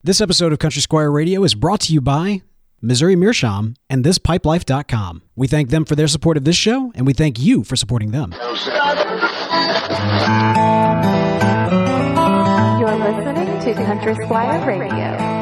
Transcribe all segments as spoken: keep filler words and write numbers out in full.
This episode of Country Squire Radio is brought to you by Missouri Meerschaum and this pipe life dot com. We thank them for their support of this show, and we thank you for supporting them. You're listening to Country Squire Radio.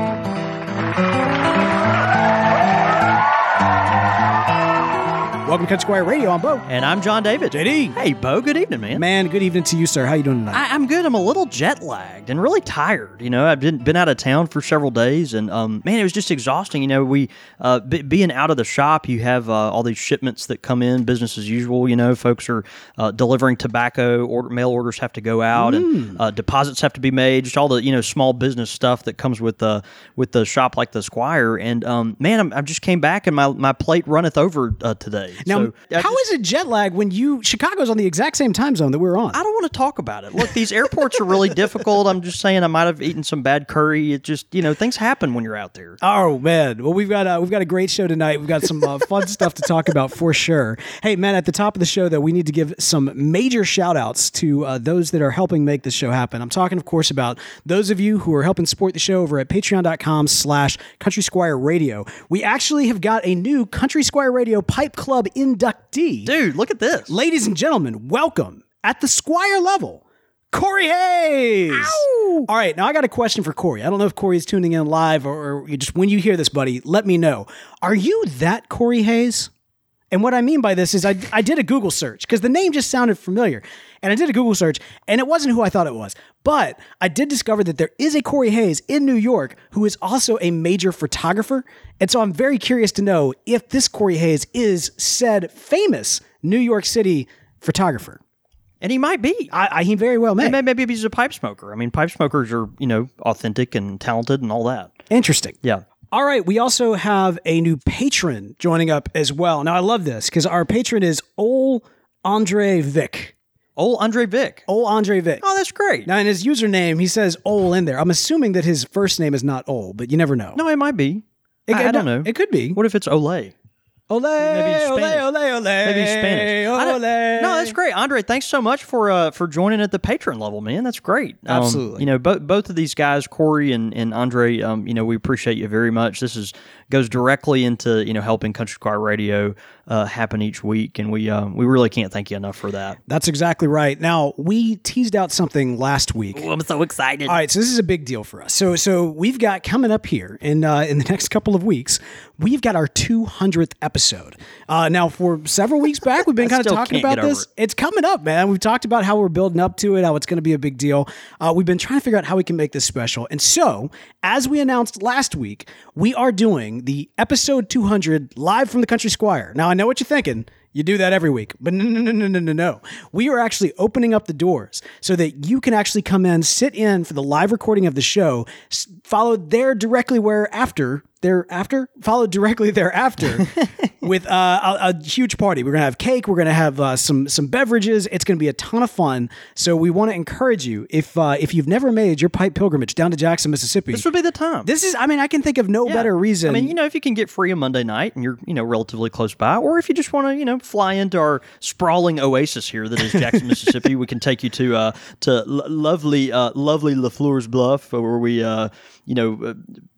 Welcome to Country Squire Radio. I'm Bo. And I'm John David. J D. Hey, Bo. Good evening, man. Man, good evening to you, sir. How you doing tonight? I, I'm good. I'm a little jet lagged and really tired. You know, I've been, been out of town for several days, and um, man, it was just exhausting. You know, we uh, b- being out of the shop, you have uh, all these shipments that come in, business as usual. You know, folks are uh, delivering tobacco, order, mail orders have to go out, mm. and uh, deposits have to be made. Just all the you know small business stuff that comes with the with the shop like the Squire. And um, man, I'm, I just came back and my my plate runneth over uh, today. Now, so, how just, is it jet lag when you Chicago's on the exact same time zone that we're on? I don't want to talk about it. Look, these airports are really difficult. I'm just saying I might have eaten some bad curry. It just, you know, things happen when you're out there. Oh, man. Well, we've got uh, we've got a great show tonight. We've got some uh, fun stuff to talk about for sure. Hey, man, at the top of the show, though, we need to give some major shout-outs to uh, those that are helping make this show happen. I'm talking, of course, about those of you who are helping support the show over at patreon.com slash Country Squire Radio. We actually have got a new Country Squire Radio Pipe Club inductee. Dude, look at this. Ladies and gentlemen, welcome at the Squire level, Corey Hayes. Ow! All right, now I got a question for Corey. I don't know if Corey is tuning in live or, or you just when you hear this, buddy, let me know. Are you that Corey Hayes? And what I mean by this is I, I did a Google search because the name just sounded familiar. And I did a Google search, and it wasn't who I thought it was. But I did discover that there is a Corey Hayes in New York who is also a major photographer. And so I'm very curious to know if this Corey Hayes is said famous New York City photographer. And he might be. I, I he very well may. Maybe, maybe he's a pipe smoker. I mean, pipe smokers are, you know, authentic and talented and all that. Interesting. Yeah. All right, we also have a new patron joining up as well. Now, I love this because our patron is Ol Andre Vic. Ol Andre Vic. Ol Andre Vic. Oh, that's great. Now, in his username, he says Ol in there. I'm assuming that his first name is not Ol, but you never know. No, it might be. It, I, I don't know. It could be. What if it's Olay? Ole, Maybe he's ole, Spanish. ole, ole. Maybe he's Spanish. I don't- No, that's great, Andre. Thanks so much for uh, for joining at the patron level, man. That's great. Um, Absolutely. You know, both both of these guys, Corey and, and Andre. Um, you know, we appreciate you very much. This is goes directly into you know helping Country Squire Radio uh, happen each week, and we um, we really can't thank you enough for that. That's exactly right. Now, we teased out something last week. Oh, I'm so excited. All right, so this is a big deal for us. So, so we've got coming up here in uh, in the next couple of weeks, we've got our two hundredth episode. Uh, now, for several weeks back, we've been kind of still talking can't about get this. over it. It's coming up, man. We've talked about how we're building up to it, how it's going to be a big deal. Uh, we've been trying to figure out how we can make this special. And so, as we announced last week, we are doing the episode two hundred live from the Country Squire. Now, I know what you're thinking. You do that every week. But no, no, no, no, no, no, no. We are actually opening up the doors so that you can actually come in, sit in for the live recording of the show, s- followed there directly where after, thereafter, followed directly thereafter with uh, a, a huge party. We're going to have cake. We're going to have uh, some some beverages. It's going to be a ton of fun. So we want to encourage you, if uh, if you've never made your pipe pilgrimage down to Jackson, Mississippi, This would be the time. this is, I mean, I can think of no Yeah. better reason. I mean, you know, if you can get free a Monday night and you're, you know, relatively close by, or if you just want to, you know, fly into our sprawling oasis here that is Jackson, Mississippi, we can take you to uh, to l- lovely, uh, lovely LaFleur's Bluff, where we, uh, you know. Uh,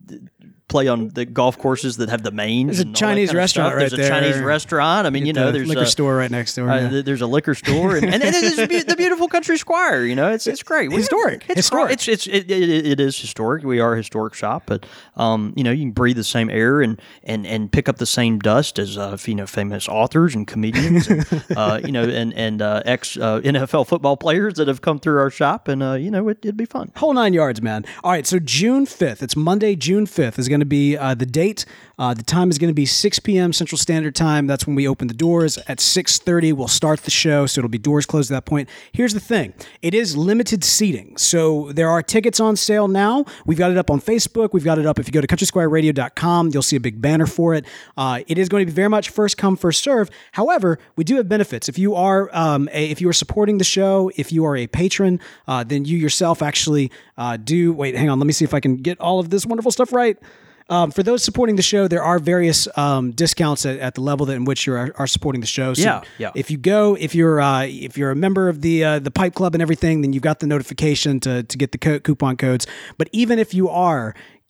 play on the golf courses that have the mains. There's a and all that Chinese kind of restaurant stuff. right There's a there. Chinese restaurant. I mean, Get you know, the there's liquor a store right next door. Uh, yeah. th- There's a liquor store, and, and, and it is be- the beautiful Country Squire. You know, it's it's great, We- Historic. It's Historic. It's it's it, it, it is historic. We are a historic shop, but um, you know, you can breathe the same air and and, and pick up the same dust as uh, you know, famous authors and comedians, and, uh, you know, and and uh, ex uh, N F L football players that have come through our shop, and uh, you know, it, it'd be fun. Whole nine yards, man. All right, so June fifth, it's Monday, June fifth, is going to be uh, the date. Uh, the time is going to be six p.m. Central Standard Time. That's when we open the doors. At six thirty, we'll start the show, so it'll be doors closed at that point. Here's the thing. It is limited seating, so there are tickets on sale now. We've got it up on Facebook. We've got it up. If you go to country squire radio dot com, you'll see a big banner for it. Uh, it is going to be very much first come, first serve. However, we do have benefits. If you are um, a, if you are supporting the show, if you are a patron, uh, then you yourself actually uh, do. Wait, hang on. Let me see if I can get all of this wonderful stuff right. Um, for those supporting the show, there are various um, discounts at, at the level that in which you are, are supporting the show. So Yeah, yeah. if you go, if you're uh, if you're a member of the uh, the Pipe Club and everything, then you've got the notification to to get the co- coupon codes. But even if you are,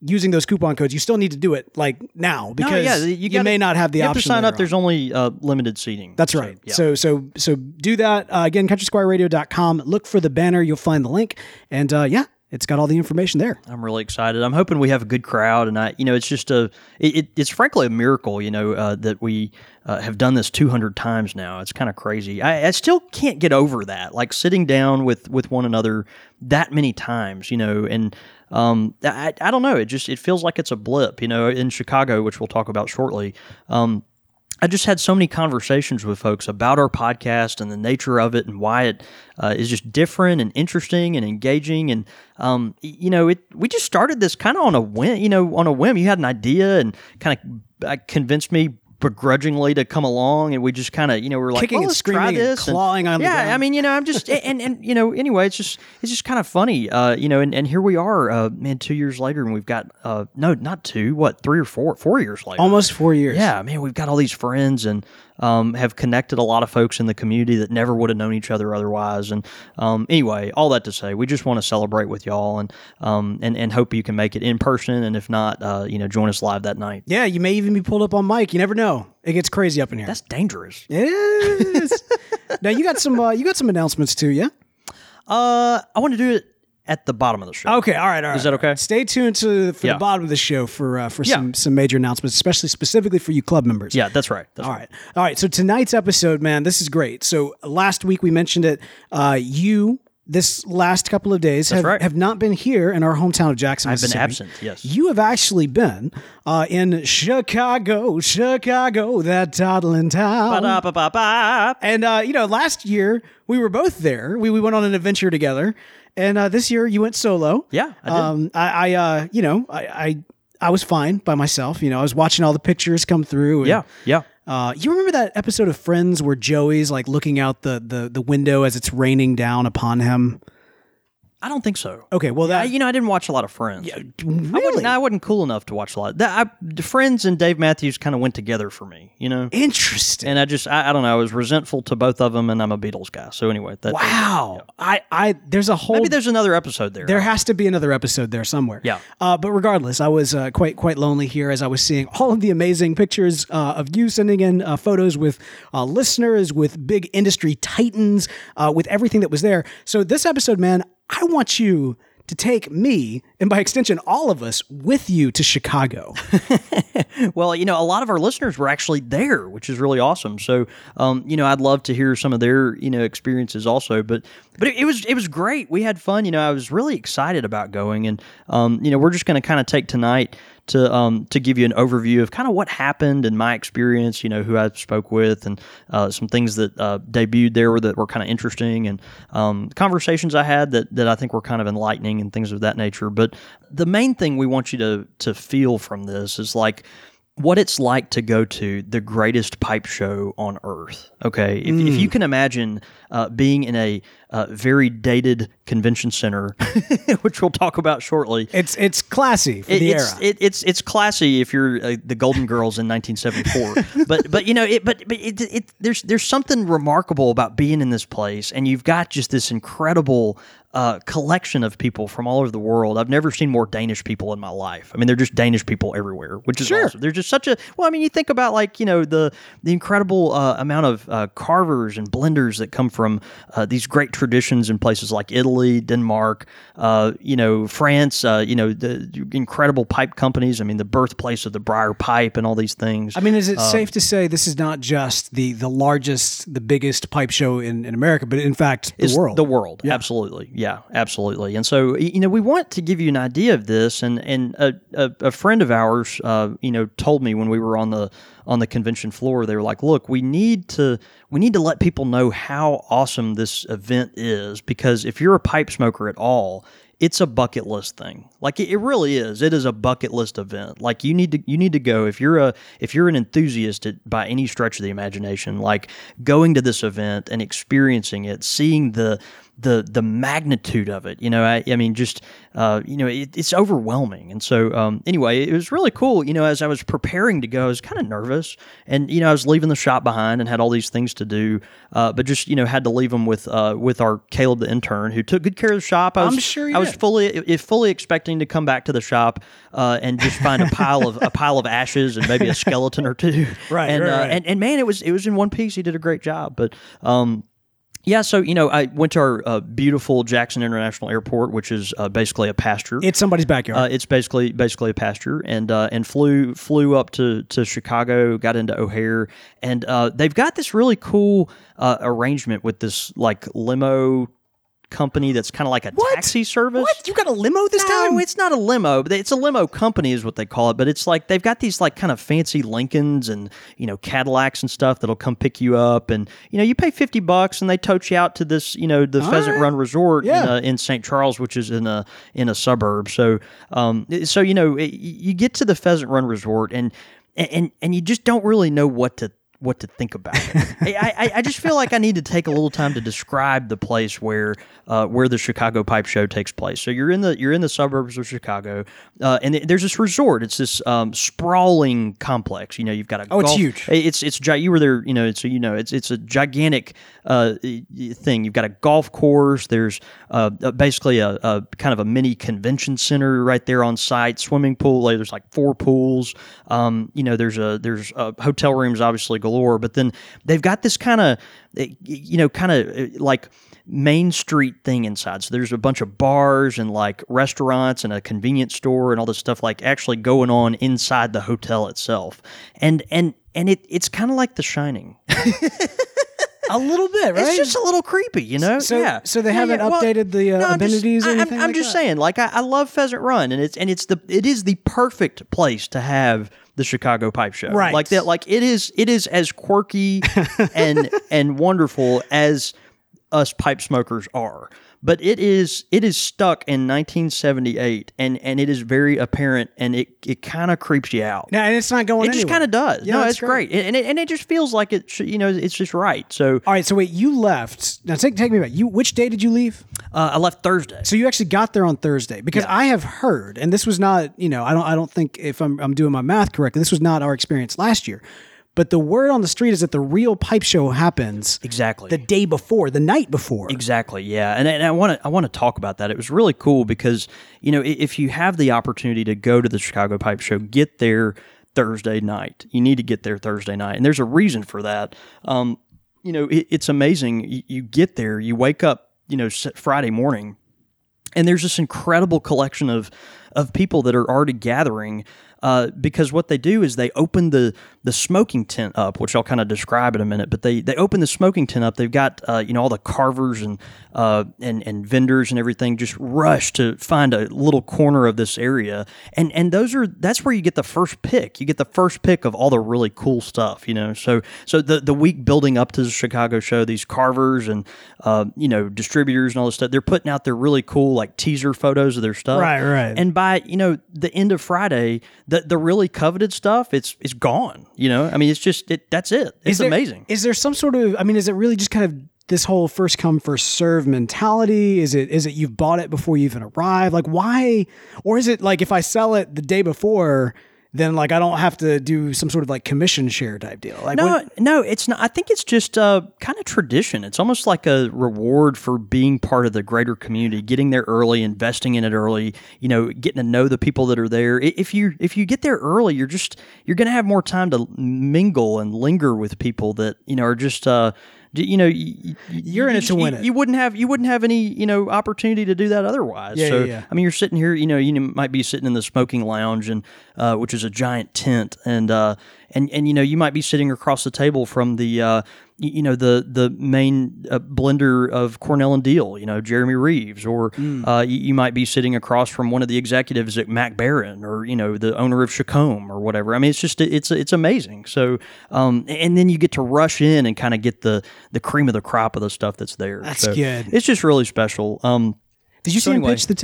using those coupon codes, you still need to do it like now because no, yeah, you, gotta, may not have the you option. Have to sign later up. There's on. only uh, limited seating. That's so, right. Yeah. So so so do that uh, again. country squire radio dot com. Look for the banner. You'll find the link, and uh, yeah, it's got all the information there. I'm really excited. I'm hoping we have a good crowd, and I, you know, it's just a, it, it, it's frankly a miracle, you know, uh, that we uh, have done this two hundred times now. It's kind of crazy. I, I still can't get over that, like sitting down with with one another that many times, you know, and um, I, I don't know. It just it feels like it's a blip, you know, in Chicago, which we'll talk about shortly. Um, I just had so many conversations with folks about our podcast and the nature of it and why it uh, is just different and interesting and engaging. And, um, you know, it we just started this kind of on a whim, you know, on a whim. You had an idea and kind of uh, convinced me begrudgingly to come along, and we just kind of, you know, we're like, Kicking well, and let's try screaming and this. clawing on the yeah, ground. I mean, you know, I'm just, and, and, you know, anyway, it's just, it's just kind of funny, uh, you know, and, and here we are, uh, man, two years later, and we've got, uh, no, not two, what, three or four, four years later. Almost four years. Yeah, man, we've got all these friends and um, have connected a lot of folks in the community that never would have known each other otherwise. And um, anyway, all that to say, we just want to celebrate with y'all and um, and and hope you can make it in person. And if not, uh, you know, join us live that night. Yeah, you may even be pulled up on mic. You never know. It gets crazy up in here. That's dangerous. It is. Now you got some. Uh, you got some announcements too. Yeah. Uh, I want to do it at the bottom of the show. Okay, all right, all right. Is that okay? Stay tuned to for Yeah. the bottom of the show for uh, for Yeah. some some major announcements, especially specifically for you club members. Yeah, that's right. That's All right, all right. So tonight's episode, man, this is great. So last week we mentioned it. Uh, you this last couple of days have, right. have not been here in our hometown of Jackson. I've been Mississippi. absent, yes. You have actually been uh, in Chicago, Chicago, that toddling town. Ba-da-ba-ba-ba. And uh, you know, last year we were both there. We we went on an adventure together, and uh, this year you went solo. Yeah, I did. Um, I, I uh, you know, I, I I was fine by myself. You know, I was watching all the pictures come through. And, Yeah, yeah. Uh, you remember that episode of Friends where Joey's like looking out the the the window as it's raining down upon him? I don't think so. Okay, well I, that you know, I didn't watch a lot of Friends. I really. wasn't, I wasn't cool enough to watch a lot. That, I, Friends and Dave Matthews kind of went together for me, you know? Interesting. And I just, I, I don't know, I was resentful to both of them, and I'm a Beatles guy. So anyway. That, Wow. I, I there's a whole Maybe there's another episode there. There has to be another episode there somewhere. Yeah. Uh, but regardless, I was uh, quite quite lonely here as I was seeing all of the amazing pictures uh, of you sending in uh, photos with uh, listeners, with big industry titans, uh, with everything that was there. So this episode, man, I want you to take me, and by extension, all of us, with you to Chicago. Well, you know, a lot of our listeners were actually there, which is really awesome. So, um, you know, I'd love to hear some of their, you know, experiences also. But, but it, it was it was great. We had fun. You know, I was really excited about going, and um, you know, we're just going to kind of take tonight to um to give you an overview of kind of what happened and my experience. You know, who I spoke with, and uh, some things that uh, debuted there that were kind of interesting, and um, conversations I had that that I think were kind of enlightening and things of that nature. But the main thing we want you to to feel from this is like what it's like to go to the greatest pipe show on earth. Okay, if, if you can imagine uh, being in a uh, very dated convention center, which we'll talk about shortly. It's it's classy for It- the it's, era. It, it's it's classy if you're uh, the Golden Girls in nineteen seventy-four. but but you know it. But but it, it there's there's something remarkable about being in this place, and you've got just this incredible uh, collection of people from all over the world. I've never seen more Danish people in my life. I mean, they're just Danish people everywhere, which is Sure. awesome. They're just such a well. I mean, you think about like you know the the incredible uh, amount of uh, carvers and blenders that come from uh, these great traditions in places like Italy, Denmark, uh, you know, France. Uh, you know, the incredible pipe companies. I mean, the birthplace of the Briar Pipe and all these things. I mean, is it safe to say this is not just the the largest, the biggest pipe show in, in America, but in fact the It's world? The world, absolutely, yeah, absolutely. And so, y- you know, we want to give you an idea of this. And and a, a, a friend of ours, uh, you know, told me when we were on the on the convention floor, they were like, "Look, we need to we need to let people know how awesome this event is, because if you're a pipe smoker at all, it's a bucket list thing. Like it, it really is. It is a bucket list event. Like you need to you need to go if you're a if you're an enthusiast at, by any stretch of the imagination. Like going to this event and experiencing it, seeing the the the magnitude of it. You know, I, I mean, just uh, you know, it, it's overwhelming. And so, um, anyway, it was really cool. You know, as I was preparing to go, I was kind of nervous, and you know, I was leaving the shop behind and had all these things to do, uh, but just you know, had to leave them with uh, with our Caleb the intern, who took good care of the shop. I was, I'm sure he I was did. fully if fully expecting to come back to the shop uh, and just find a pile of a pile of ashes and maybe a skeleton or two. Right, and right, uh, right. and and man, it was it was in one piece. He did a great job, but. Um, Yeah, so, you know, I went to our uh, beautiful Jackson International Airport, which is uh, basically a pasture. It's somebody's backyard. Uh, it's basically basically a pasture, and uh, and flew flew up to, to Chicago, got into O'Hare, and uh, they've got this really cool uh, arrangement with this, like, limo company that's kind of like a What? taxi service. What? You got a limo this No, time? it's not a limo, but it's a limo company is what they call it. But it's like they've got these like kind of fancy Lincolns and, you know, Cadillacs and stuff that'll come pick you up. And, you know, you pay fifty bucks and they tote you out to this, you know, the All Pheasant right. Run Resort Yeah. in, uh, in Saint Charles, which is in a in a suburb. So, um, so you know, it, you get to the Pheasant Run Resort and and and you just don't really know what to what to think about it. I, I, I just feel like I need to take a little time to describe the place where uh, where the Chicago Pipe Show takes place. So you're in the you're in the suburbs of Chicago, uh, and there's this resort. It's this um, sprawling complex. You know, you've got a Oh, it's golf- huge. It's it's gi- you were there. You know, so you know it's it's a gigantic uh, thing. You've got a golf course. There's uh, basically a, a kind of a mini convention center right there on site. Swimming pool. Like, there's like four pools. Um, you know, there's a there's uh, hotel rooms obviously galore, but then they've got this kind of you know kind of like Main Street thing inside. So there's a bunch of bars and like restaurants and a convenience store and all this stuff like actually going on inside the hotel itself. And and and it it's kind of like The Shining. a little bit, right? It's just a little creepy, you know? So- yeah. so they Yeah, haven't yeah. Well, updated the, uh, no, I'm just- amenities or I- I'm- anything I'm, like just that? saying, like I, I love Pheasant Run, and it's and it's the it is the perfect place to have the Chicago Pipe Show. Right. Like that. Like it is. It is as quirky and and wonderful as us pipe smokers are. But it is it is stuck in nineteen seventy-eight, and, and it is very apparent, and it, it kind of creeps you out. No, and it's not going It just anywhere. kind of does. Yeah, no, that's it's great, and it, and it just feels like it. Should, you know, it's just right. So All right, so wait, you left. Now take take me back. You which day did you leave? uh, I left Thursday. So you actually got there on Thursday because Yeah. I have heard, and this was not, you know, I don't I don't think if I'm I'm doing my math correctly, this was not our experience last year. But the word on the street is that the real pipe show happens Exactly. the day before, the night before. Exactly, yeah, and, and I want to I want to talk about that. It was really cool because you know i- if you have the opportunity to go to the Chicago Pipe Show, get there Thursday night. You need to get there Thursday night, and there's a reason for that. Um, you know, it, it's amazing. You, you get there, you wake up, you know, s- Friday morning, and there's this incredible collection of of people that are already gathering. Uh, because what they do is they open the the smoking tent up, which I'll kind of describe in a minute. But they, they open the smoking tent up. They've got uh, you know all the carvers and uh, and and vendors and everything just rush to find a little corner of this area. And and those are that's where you get the first pick. You get the first pick of all the really cool stuff. You know, so so the the week building up to the Chicago show, these carvers and uh, you know distributors and all this stuff, they're putting out their really cool like teaser photos of their stuff. Right, right. And by you know the end of Friday, the the really coveted stuff, it's it's gone. You know, I mean, it's just it. That's it. It's Is there- amazing. Is there some sort of? I mean, is it really just kind of this whole first come first serve mentality? Is it is it you've bought it before you even arrive? Like why? Or is it like if I sell it the day before, then like I don't have to do some sort of like commission share type deal? Like No, when- no, it's not. I think it's just uh, kind of tradition. It's almost like a reward for being part of the greater community, getting there early, investing in it early. You know, getting to know the people that are there. I- If you if you get there early, you're just you're going to have more time to mingle and linger with people that you know are just. Uh, d- you know, y- y- You're in you it to just- win you, it. You wouldn't have you wouldn't have any you know opportunity to do that otherwise. Yeah, so yeah, yeah. I mean, you're sitting here. You know, you might be sitting in the smoking lounge, and uh, which is a giant tent, and uh, and and you know, you might be sitting across the table from the uh, y- you know the the main uh, blender of Cornell and Deal. You know, Jeremy Reeves, or Mm. uh, you, you might be sitting across from one of the executives at Mac Barron, or you know, the owner of Chacombe, or whatever. I mean, it's just it's it's amazing. So, um, and then you get to rush in and kind of get the the cream of the crop of the stuff that's there. That's So good. It's just really special. Um, Did you so see him anyway. pitch the tent?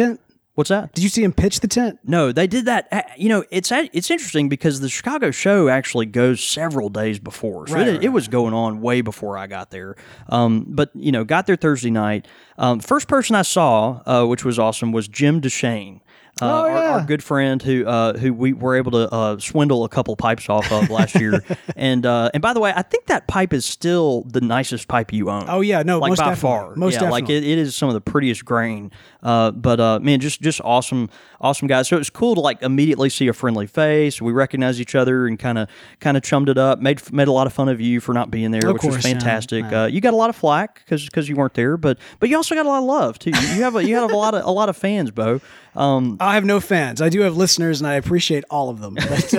What's that? Did you see him pitch the tent? No, they did that. uh, You know, it's a- it's interesting because the Chicago show actually goes several days before, so Right, it, right, it was going on way before I got there. Um, but you know, got there Thursday night. Um, first person I saw, uh, which was awesome, was Jim Deshane. Uh, Oh, our, yeah. our good friend who uh, who we were able to uh, swindle a couple pipes off of last year, and uh, and by the way, I think that pipe is still the nicest pipe you own. Oh, yeah, no, like most by definitely. far, Most yeah, like definitely. it, it is some of the prettiest grain. Uh, but uh, man, just just awesome, awesome guys. So it was cool to like immediately see a friendly face. We recognized each other and kind of kind of chummed it up. Made made a lot of fun of you for not being there, Of which course, was yeah, fantastic. yeah. Uh, you got a lot of flack because you weren't there, but but you also got a lot of love too. You have a you have a lot of a lot of fans, Bo. Um, I have no fans. I do have listeners, and I appreciate all of them. But,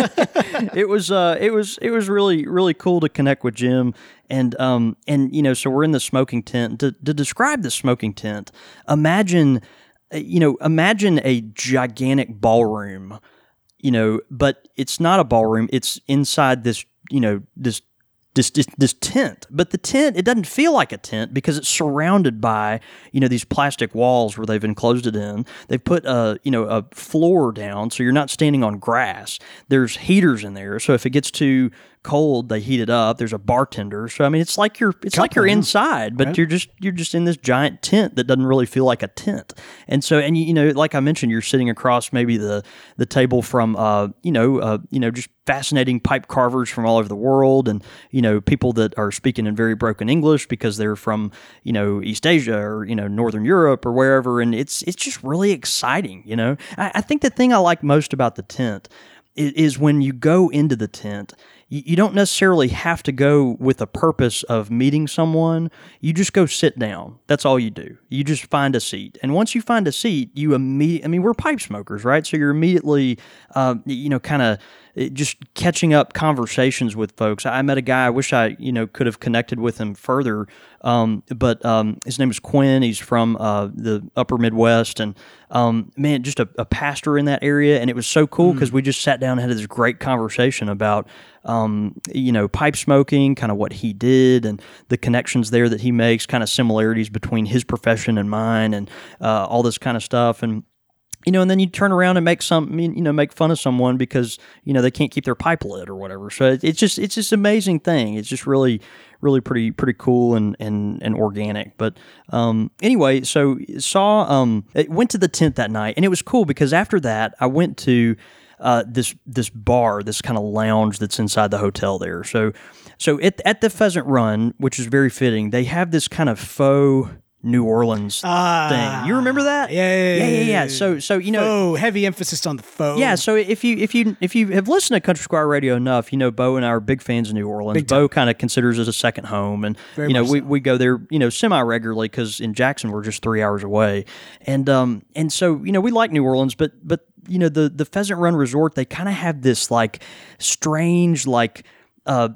uh, it was uh it was it was really really cool to connect with Jim, and um and you know, so we're in the smoking tent. To, to describe the smoking tent, imagine uh, you know imagine a gigantic ballroom, you know, but it's not a ballroom. It's inside this you know this. This, this this tent, but the tent, it doesn't feel like a tent because it's surrounded by, you know, these plastic walls where they've enclosed it in. They've put a, you know, a floor down so you're not standing on grass. There's heaters in there, so if it gets too cold, they heat it up. There's a bartender, so I mean, it's like you're it's like you're Couple, yeah. inside, but Right. you're just you're just in this giant tent that doesn't really feel like a tent. And so, and you, you know, like I mentioned, you're sitting across maybe the the table from, uh, you know, uh, you know, just fascinating pipe carvers from all over the world, and you know, people that are speaking in very broken English because they're from, you know, East Asia or, you know, Northern Europe or wherever, and it's it's just really exciting. You know, I, I think the thing I like most about the tent is, is when you go into the tent. You, you don't necessarily have to go with a purpose of meeting someone. You just go sit down. That's all you do. You just find a seat, and once you find a seat, you immediately. I mean, we're pipe smokers, right? So you're immediately, uh, you know, kind of just catching up conversations with folks. I met a guy. I wish I, you know, could have connected with him further. Um, but um, his name is Quinn. He's from uh, the Upper Midwest, and um, man, just a, a pastor in that area. And it was so cool because we just sat down and had this great conversation about, um, you know, pipe smoking, kind of what he did, and the connections there that he makes, kind of similarities between his profession and mine, and uh, all this kind of stuff. And you know, and then you turn around and make some, you know, make fun of someone because, you know, they can't keep their pipe lit or whatever. So it- it's just, it's just an amazing thing. It's just really, really pretty, pretty cool and, and, and organic. But, um, anyway, so saw, um, it went to the tent that night, and it was cool because after that I went to, uh, this, this bar, this kind of lounge that's inside the hotel there. So, so at, at the Pheasant Run, which is very fitting, they have this kind of faux New Orleans Ah. thing. You remember that? Yeah, yeah, yeah, yeah, yeah. yeah. So, so you know, faux, heavy emphasis on the faux. yeah. So if you if you if you have listened to Country Squire Radio enough, you know Bo and I are big fans of New Orleans. Big time. Bo kind of considers it a second home, and Very you know much we, so. we go there, you know, semi regularly because in Jackson we're just three hours away, and um and so you know we like New Orleans, but but you know the the Pheasant Run Resort, they kind of have this like strange like. Uh,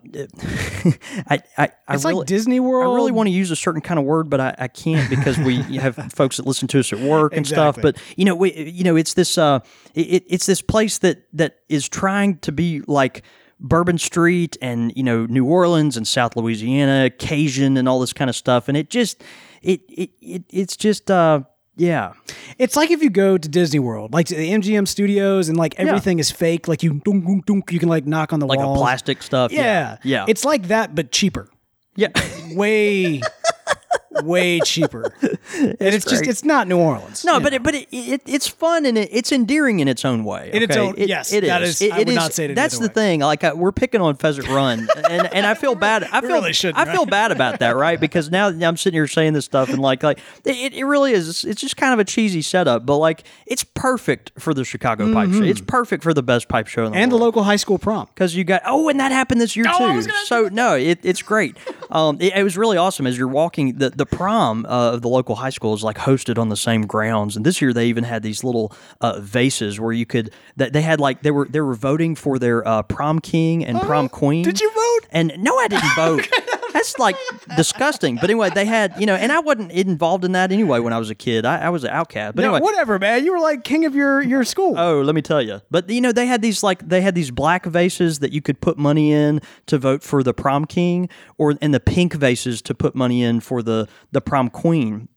I, I, I It's really, like Disney World. I really want to use a certain kind of word, but I, I can't because we have folks that listen to us at work and stuff. Exactly. But you know, we, you know, it's this, uh, it, it's this place that that is trying to be like Bourbon Street and you know New Orleans and South Louisiana, Cajun and all this kind of stuff, and it just, it, it, it it's just, uh, yeah. It's like if you go to Disney World, like to the M G M studios, and like everything is fake. Like you, dunk, dunk, dunk, you can like knock on the Like walls. a plastic stuff. Yeah, Yeah. It's like that, but cheaper. Yeah. Way, way cheaper. And it's just great. it's not New Orleans. No, you but know. it, but it, it it's fun and it, it's endearing in its own way. In its okay? own- It- yes, it that is. is- It- I it would is- not say it any That's other the way. thing. Like I, we're picking on Pheasant Run, and and I feel bad. I feel really shouldn't, I feel right? bad about that, right? Because now I'm sitting here saying this stuff, and like like it, it really is. It's just kind of a cheesy setup, but like it's perfect for the Chicago Pipe Show. It's perfect for the best pipe show in the and the world. local high school prom. Because you got oh, and that happened this year Oh, I too. was gonna- So no, it, it's great. Um, it, it was really awesome as you're walking. The the prom uh, of the local high school is like hosted on the same grounds, and this year they even had these little uh, vases where you could. That they had like they were they were voting for their uh, prom king and prom queen. Did you vote? And no, I didn't vote. That's like disgusting. But anyway, they had you know, and I wasn't involved in that anyway when I was a kid. I, I was an outcast. But No, anyway, whatever, man. You were like king of your your school. Oh, let me tell you. But you know, they had these like they had these black vases that you could put money in to vote for the prom king, or and the pink vases to put money in for the the prom queen.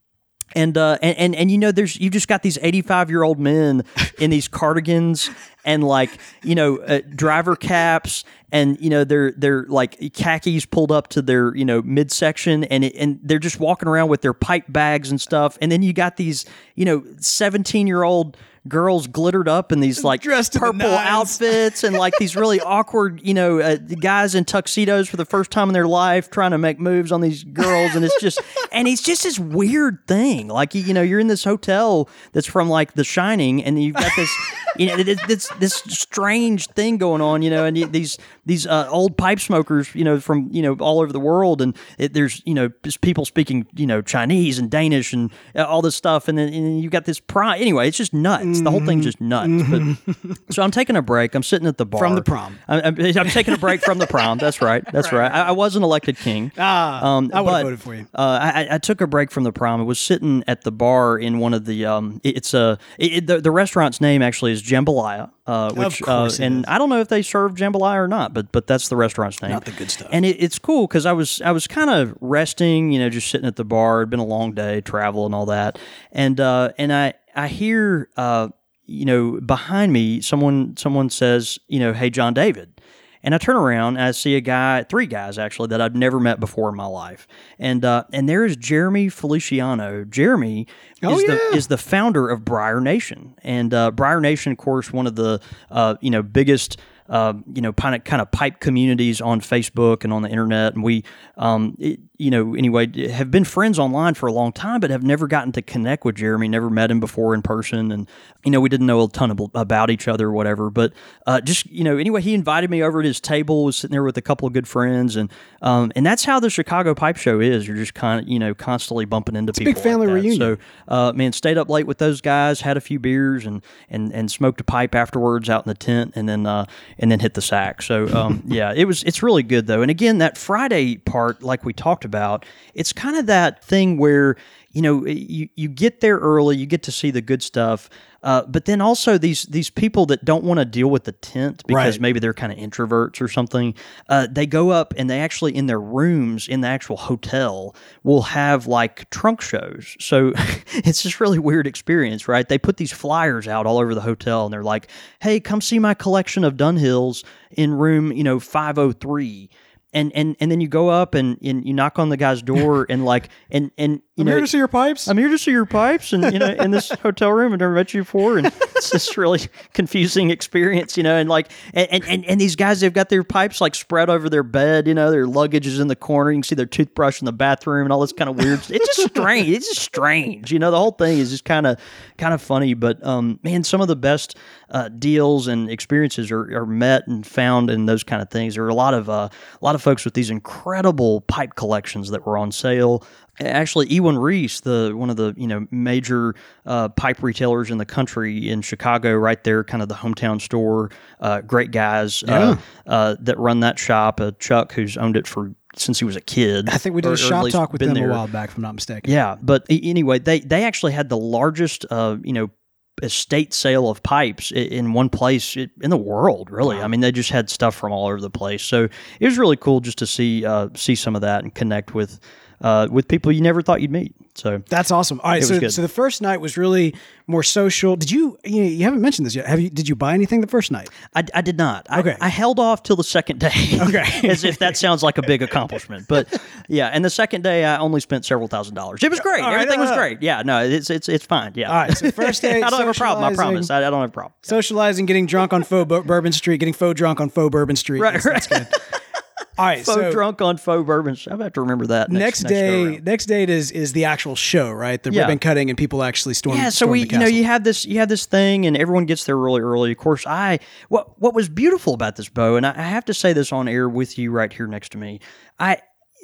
And, uh, and and and you know, there's you just got these eighty-five year old men in these cardigans and like you know uh, driver caps, and you know they're they're like khakis pulled up to their you know midsection, and it, and they're just walking around with their pipe bags and stuff. And then you got these you know seventeen year old girls glittered up in these like Dressed to the purple nines. outfits and like these really awkward, you know, uh, guys in tuxedos for the first time in their life trying to make moves on these girls. And it's just, and it's just this weird thing. Like, you, you know, you're in this hotel that's from like The Shining, and you've got this, you know, this, this, this strange thing going on, you know, and you, these, these uh, old pipe smokers, you know, from, you know, all over the world. And it, there's, you know, just people speaking, you know, Chinese and Danish and uh, all this stuff. And then, and then you've got this prime. Anyway, it's just nuts. The whole thing's just nuts. But, so I'm taking a break. I'm sitting at the bar. From the prom. I, I'm, I'm taking a break from the prom. That's right. That's right. right. I, I wasn't elected king. Ah, um, I would but, have voted for you. Uh, I, I took a break from the prom. I was sitting at the bar in one of the, um, it, it's a, it, it, the, the restaurant's name actually is Jambalaya. Uh, which, Of course uh, it and is. I don't know if they serve jambalaya or not, but but that's the restaurant's name. Not the good stuff. And it, it's cool because I was I was kind of resting, you know, just sitting at the bar. It'd been a long day, travel and all that, and uh, and I I hear uh, you know behind me someone someone says you know hey John David. And I turn around and I see a guy, three guys actually, that I've never met before in my life. And uh, and there is Jeremy Feliciano. Jeremy Oh, is, yeah. the, is the founder of Briar Nation. And uh, Briar Nation, of course, one of the uh, you know biggest uh, you know kind of kind of pipe communities on Facebook and on the internet. And we um, it, you know anyway have been friends online for a long time, but have never gotten to connect with Jeremy. Never met him before in person, and you know we didn't know a ton of, about each other or whatever. But uh, just you know anyway, he invited me over to his table. Was sitting there with a couple of good friends, and um, and that's how the Chicago Pipe Show is. You're just kind of you know constantly bumping into a people. big family like that. reunion. So uh, man, stayed up late with those guys, had a few beers, and and and smoked a pipe afterwards out in the tent, and then uh, and then hit the sack. So um, yeah, it was it's really good though. And again, that Friday part, like we talked about, it's kind of that thing where you know you you get there early, you get to see the good stuff. Uh, but then also these these people that don't want to deal with the tent because Right. maybe they're kind of introverts or something, uh, they go up and they actually in their rooms in the actual hotel will have like trunk shows. So it's this really weird experience, right? They put these flyers out all over the hotel and they're like, "Hey, come see my collection of Dunhills in room, you know, five oh three." And, and and then you go up and, and you knock on the guy's door and like and and you I'm know here to see your pipes. I'm here to see your pipes, and you know, in this hotel room I've never met you before, and it's this really confusing experience, you know, and like, and, and and these guys, they've got their pipes like spread over their bed, you know, their luggage is in the corner, you can see their toothbrush in the bathroom, and all this kind of weird. It's just strange. It's just strange, you know. The whole thing is just kind of kind of funny, but um, man, some of the best uh, deals and experiences are, are met and found in those kind of things. There are a lot of uh, a lot of folks with these incredible pipe collections that were on sale. Actually, Ewan Reese, the one of the you know major uh, pipe retailers in the country in Chicago, right there, kind of the hometown store. Uh, great guys Yeah. uh, uh, that run that shop. Uh, Chuck, who's owned it for since he was a kid. I think we did or- a or at shop least talk with been them there. a while back, if I'm not mistaken. Yeah, but a- anyway, they they actually had the largest, uh, you know, estate sale of pipes i- in one place i- in the world. Really, I mean, they just had stuff from all over the place. So it was really cool just to see uh, see some of that and connect with uh, with people you never thought you'd meet. So That's awesome. All right, It was so good. so the first night was really more social. Did you you, you haven't mentioned this yet? Have you? Did you buy anything the first night? I, I did not. I, Okay. I held off till the second day. Okay. As if that sounds like a big accomplishment. But yeah, and the second day I only spent several thousand dollars. It was great. All right, Everything was uh, great. Yeah, no, it's it's it's fine. Yeah. All right, so first day, I don't have a problem. I socializing. promise. I, I don't have a problem. Socializing, getting drunk on faux Bur- Bourbon Street, getting faux drunk on faux Bourbon Street. Right, That's- that's good. All right, Faux so drunk on faux bourbon. I have to remember that. Next, next day, go around. next date is is the actual show, right? The Yeah. ribbon cutting and people actually storm. Yeah, so storm we, the you know, castle. you have this, you have this thing, and everyone gets there really early. Of course, I what what was beautiful about this, Bo, and I, I have to say this on air with you right here next to me. I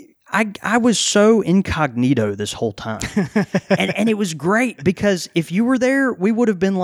I I was so incognito this whole time, and and it was great because if you were there, we would have been like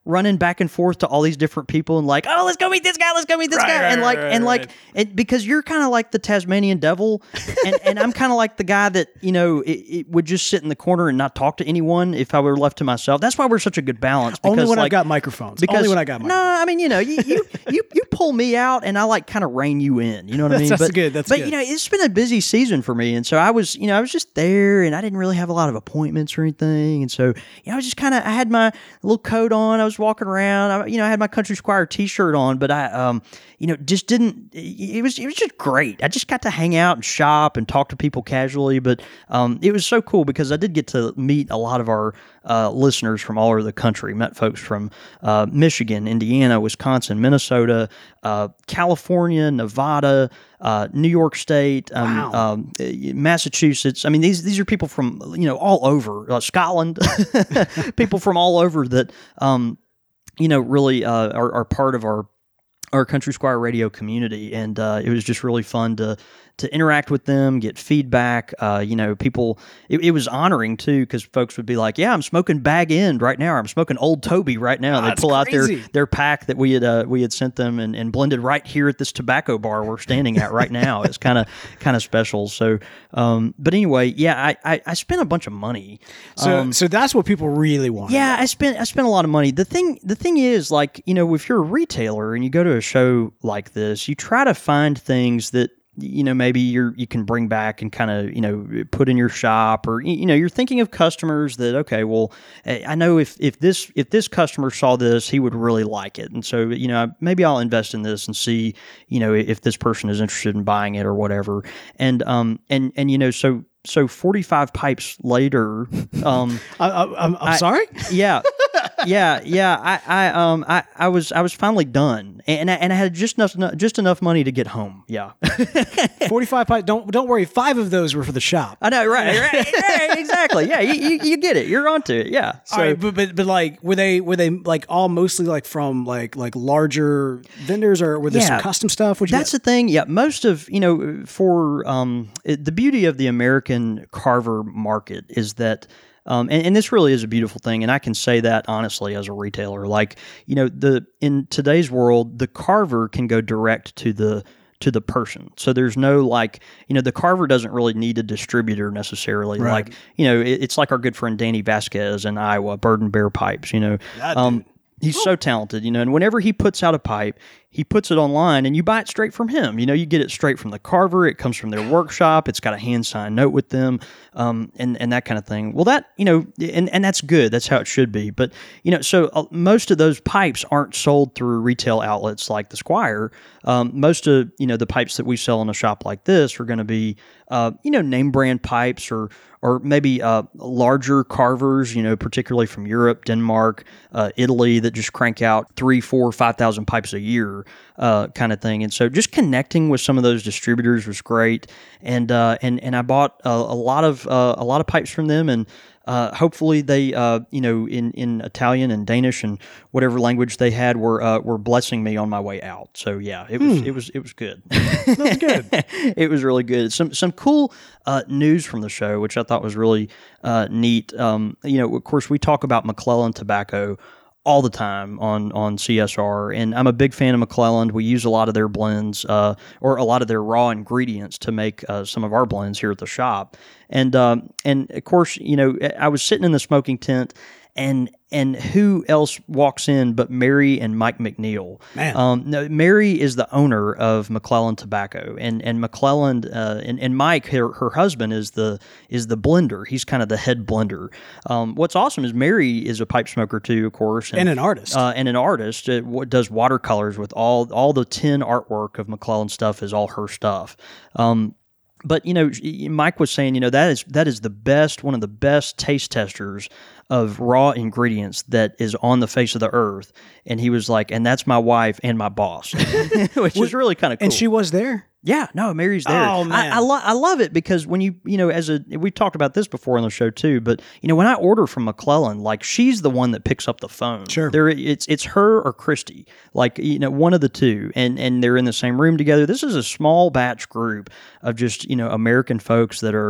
running back and forth to all these different people and like, oh, let's go meet this guy, let's go meet this Right, guy, right, and like, right, and right. like, it, because you're kind of like the Tasmanian devil, and, and I'm kind of like the guy that you know it, it would just sit in the corner and not talk to anyone if I were left to myself. That's why we're such a good balance. Because, Only when like, I got microphones. Because, Only when I got no, microphones. I mean, you know, you you, you you pull me out, and I like kind of rein you in. You know what I mean? That's but, good, that's but good. you know, it's been a busy season for me, and so I was, you know, I was just there, and I didn't really have a lot of appointments or anything, and so you know, I was just kind of, I had my little coat on, I was walking around, I, you know, I had my Country Squire T-shirt on, but I, um, you know, just didn't. It was it was just great. I just got to hang out and shop and talk to people casually, but um, it was so cool because I did get to meet a lot of our uh, listeners from all over the country. Met folks from uh, Michigan, Indiana, Wisconsin, Minnesota, uh, California, Nevada, uh, New York State, um, Wow. um, Massachusetts. I mean, these these are people from you know all over uh, Scotland, people from all over that um, you know really uh, are, are part of our our Country Squire Radio community, and uh, it was just really fun to to interact with them, get feedback. Uh, you know, people. It, it was honoring too because folks would be like, "Yeah, I'm smoking Bag End right now. Or I'm smoking Old Toby right now." And they That's pull out their crazy. their pack that we had uh, we had sent them and, and blended right here at this tobacco bar we're standing at right now. It's kind of kind of special. So, um, but anyway, yeah, I, I I spent a bunch of money. So, Um, so that's what people really want. yeah, I spent I spent a lot of money. The thing the thing is, like, you know, if you're a retailer and you go to a show like this, you try to find things that you know maybe you're you can bring back and kind of you know put in your shop, or you know you're thinking of customers that okay, well, I know if if this if this customer saw this, he would really like it, and so you know maybe I'll invest in this and see you know if this person is interested in buying it or whatever, and um and and you know so. So forty-five pipes later, um, I, I, I'm, I'm I- sorry. yeah, yeah, yeah. I, I, um, I, I was, I was finally done, and I, and I had just enough, just enough money to get home. Yeah, Forty-five pipe. Don't don't worry. Five of those were for the shop. I know, right, right, right, exactly. Yeah, you, you, you get it. You're onto it. Yeah. So All right, but, but but like were they were they like all mostly like from like like larger vendors, or were there Yeah. some custom stuff? What'd you That's the thing. Yeah, most of you know, for um, it, the beauty of the American carver market is that. Um, and, and this really is a beautiful thing, and I can say that honestly as a retailer. Like, you know, the in today's world, the carver can go direct to the to the person. So there's no like, you know, the carver doesn't really need a distributor necessarily. Right. Like, you know, it, it's like our good friend Danny Vasquez in Iowa, Bird and Bear Pipes. You know, That um, dude. he's so talented. You know, and whenever he puts out a pipe, he puts it online and you buy it straight from him. You know, you get it straight from the carver. It comes from their workshop. It's got a hand signed note with them, um, and and that kind of thing. Well, that you know, and and that's good. That's how it should be. But you know, so uh, most of those pipes aren't sold through retail outlets like the Squire. Um, most of you know the pipes that we sell in a shop like this are going to be uh, you know name brand pipes or or maybe uh, larger carvers. You know, particularly from Europe, Denmark, uh, Italy, that just crank out three, four, five thousand pipes a year. Uh, kind of thing, and so just connecting with some of those distributors was great, and uh, and and I bought a, a lot of uh, a lot of pipes from them, and uh, hopefully they uh, you know in, in Italian and Danish and whatever language they had were uh, were blessing me on my way out. So yeah, it was it was it was good. That's good. It was really good. Some some cool uh, news from the show, which I thought was really uh, neat. Um, you know, of course, we talk about McClelland Tobacco all the time on on C S R, and I'm a big fan of McClelland. We use a lot of their blends, uh, or a lot of their raw ingredients to make uh, some of our blends here at the shop. And um, and of course, you know, I was sitting in the smoking tent, and and who else walks in but Mary and Mike McNeil? Man. Um, no, Mary is the owner of McClelland Tobacco, and and McClelland uh, and and Mike, her, her husband, is the is the blender. He's kind of the head blender. Um, what's awesome is Mary is a pipe smoker too, of course, And an artist. uh, and an artist. It w- does watercolors with all all the tin artwork of McClelland stuff is all her stuff. Um, But you know, Mike was saying, you know, that is that is the best, one of the best taste testers of raw ingredients that is on the face of the earth. And he was like, and that's my wife and my boss, which is really kind of cool. And she was there. Yeah, no, Mary's there. Oh, man. I, I, lo- I love it because when you, you know, as a, we talked about this before on the show too, but, you know, when I order from McClelland, like she's the one that picks up the phone. Sure. There, it's it's her or Christy, like, you know, one of the two, and, and they're in the same room together. This is a small batch group of just, you know, American folks that are,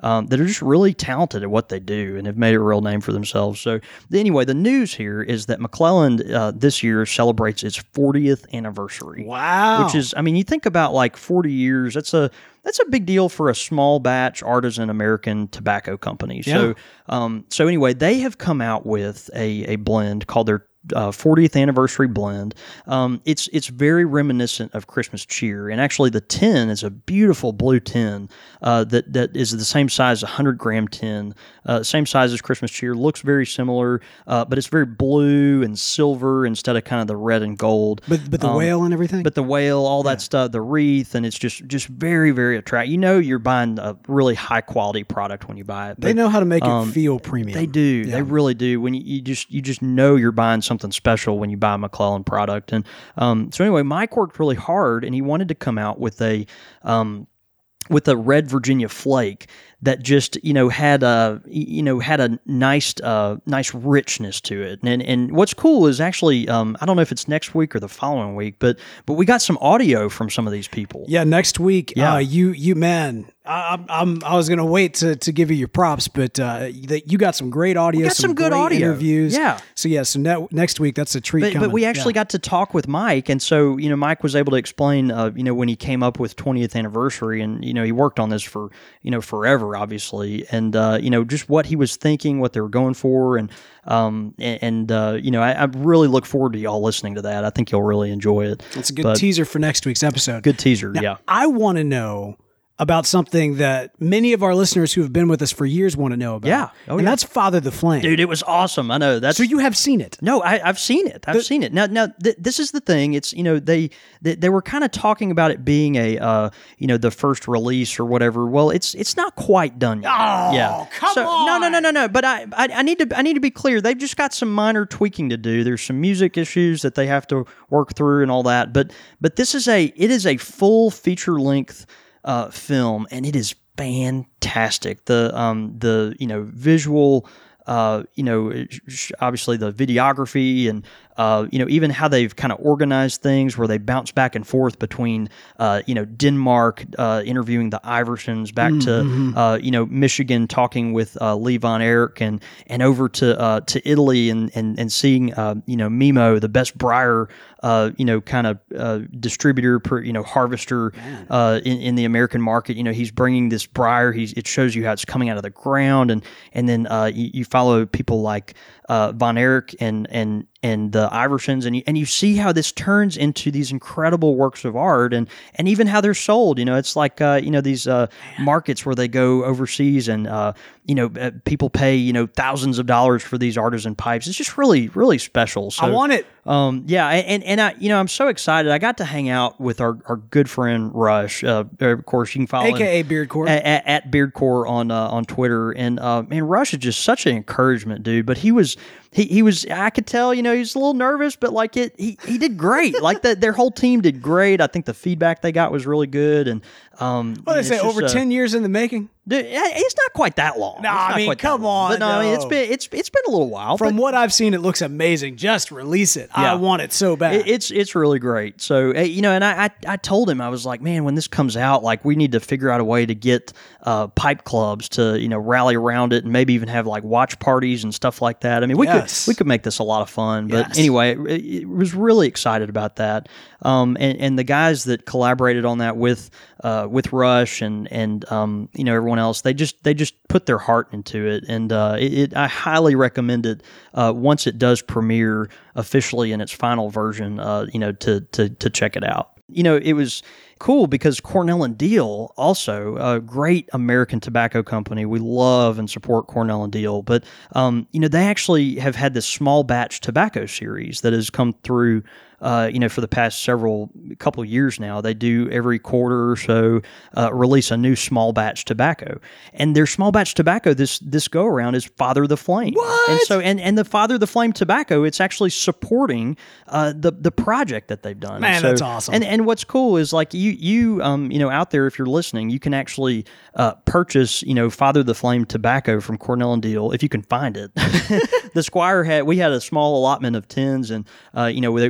um, that are just really talented at what they do and have made a real name for themselves. So anyway, the news here is that McClelland uh, this year celebrates its fortieth anniversary. Wow. Which is, I mean, you think about like forty years, that's a that's a big deal for a small batch artisan American tobacco company. Yeah. So um, so anyway, they have come out with a, a blend called their Uh, fortieth anniversary blend. Um, it's it's very reminiscent of Christmas cheer, and actually the tin is a beautiful blue tin uh, that that is the same size, one hundred gram tin, uh, same size as Christmas cheer. Looks very similar, uh, but it's very blue and silver instead of kind of the red and gold. But but the Um, whale and everything. But the whale, all that stuff, the wreath, and it's just just very very attractive. You know, you're buying a really high quality product when you buy it. they But, know how to make um, it feel premium. they do. They really do. When you, you just you just know you're buying something special when you buy a McClelland product. And um, so anyway, Mike worked really hard, and he wanted to come out with a um, with a red Virginia flake that just you know had a you know had a nice uh, nice richness to it. And and what's cool is actually um, I don't know if it's next week or the following week, but but we got some audio from some of these people. Yeah, next week. Yeah. Uh, you you man, I, I'm, I'm I was gonna wait to, to give you your props, but uh, that you got some great audio, We got some good great audio. interviews. Yeah. So yeah, so ne- next week that's a treat. But, coming. but we actually Yeah. got to talk with Mike, and so you know Mike was able to explain, uh, you know, when he came up with twentieth anniversary, and you know he worked on this for you know forever, obviously, and uh, you know just what he was thinking, what they were going for, and um and, and uh, you know I, I really look forward to y'all listening to that. I think you'll really enjoy it. It's a good But teaser for next week's episode. Good teaser, Now, yeah. I want to know about something that many of our listeners who have been with us for years want to know about. Yeah. Oh, and yeah. that's Father the Flame. Dude, it was awesome. I know that's So you have seen it. No, I, I've seen it. I've seen it. Now, now th- this is the thing. It's you know they they, they were kind of talking about it being a uh, you know the first release or whatever. Well, it's it's not quite done yet. Oh, yeah. come so, on. No, no, no, no, no. But I, I I need to I need to be clear. They've just got some minor tweaking to do. There's some music issues that they have to work through and all that. But but this is a it is a full feature length uh, film, and it is fantastic. The um the you know visual. Uh, you know, obviously the videography and, uh, you know, even how they've kind of organized things where they bounce back and forth between, uh, you know, Denmark uh, interviewing the Iversons, back Mm-hmm. to, uh, you know, Michigan talking with uh, Lee Von Erich, and and over to uh, to Italy and and and seeing, uh, you know, Mimo, the best briar, uh, you know, kind of uh, distributor, per, you know, harvester uh, in in the American market. You know, he's bringing this briar. He's it shows you how it's coming out of the ground, and and then uh, you, you follow people like uh, Von Erich and and and the Iversons, and you, and you see how this turns into these incredible works of art, and and even how they're sold. You know, it's like uh, you know these uh, markets where they go overseas, and uh, you know uh, people pay you know thousands of dollars for these artisan pipes. It's just really really special. So, I want it. Um, yeah, and and I you know I'm so excited. I got to hang out with our, our good friend Rush. Uh, of course, you can follow A K A him Beardcore. at, at, at Beardcore on uh, on Twitter, and uh, man, Rush is just such an encouragement, dude. But he was he he was I could tell you know he was a little nervous, but like it he he did great. Like that their whole team did great. I think the feedback they got was really good, and um, What they it's say, just, over uh, ten years in the making? Dude, it's not quite that long. No, It's I not mean, quite that come long. on, But no, I mean, it's no. been it's it's been a little while. From but what I've seen, it looks amazing. Just release it. I Yeah. want it so bad. It, it's it's really great. So eh, you know, and I, I I told him I was like, man, when this comes out, like we need to figure out a way to get uh, pipe clubs to you know rally around it, and maybe even have like watch parties and stuff like that. I mean, we Yes. could we could make this a lot of fun. But Yes. anyway, it, it was really excited about that. Um, and and the guys that collaborated on that with uh with Rush and and um you know everyone else, they just they just put their heart into it, and uh, it, it I highly recommend it uh, once it does premiere officially in its final version. Uh, you know to to to check it out. You know, it was cool because Cornell and Deal, also a great American tobacco company. We love and support Cornell and Deal, but um, you know they actually have had this small batch tobacco series that has come through. Uh, you know, for the past several couple of years now, they do every quarter or so uh, release a new small batch tobacco, and their small batch tobacco this this go around is Father the Flame. What? And so, and, and the Father the Flame tobacco, it's actually supporting uh, the the project that they've done. Man, And so- that's awesome. And and what's cool is like you you um you know out there, if you're listening, you can actually uh, purchase you know Father the Flame tobacco from Cornell and Deal if you can find it. The Squire had we had a small allotment of tins, and uh, you know they went on our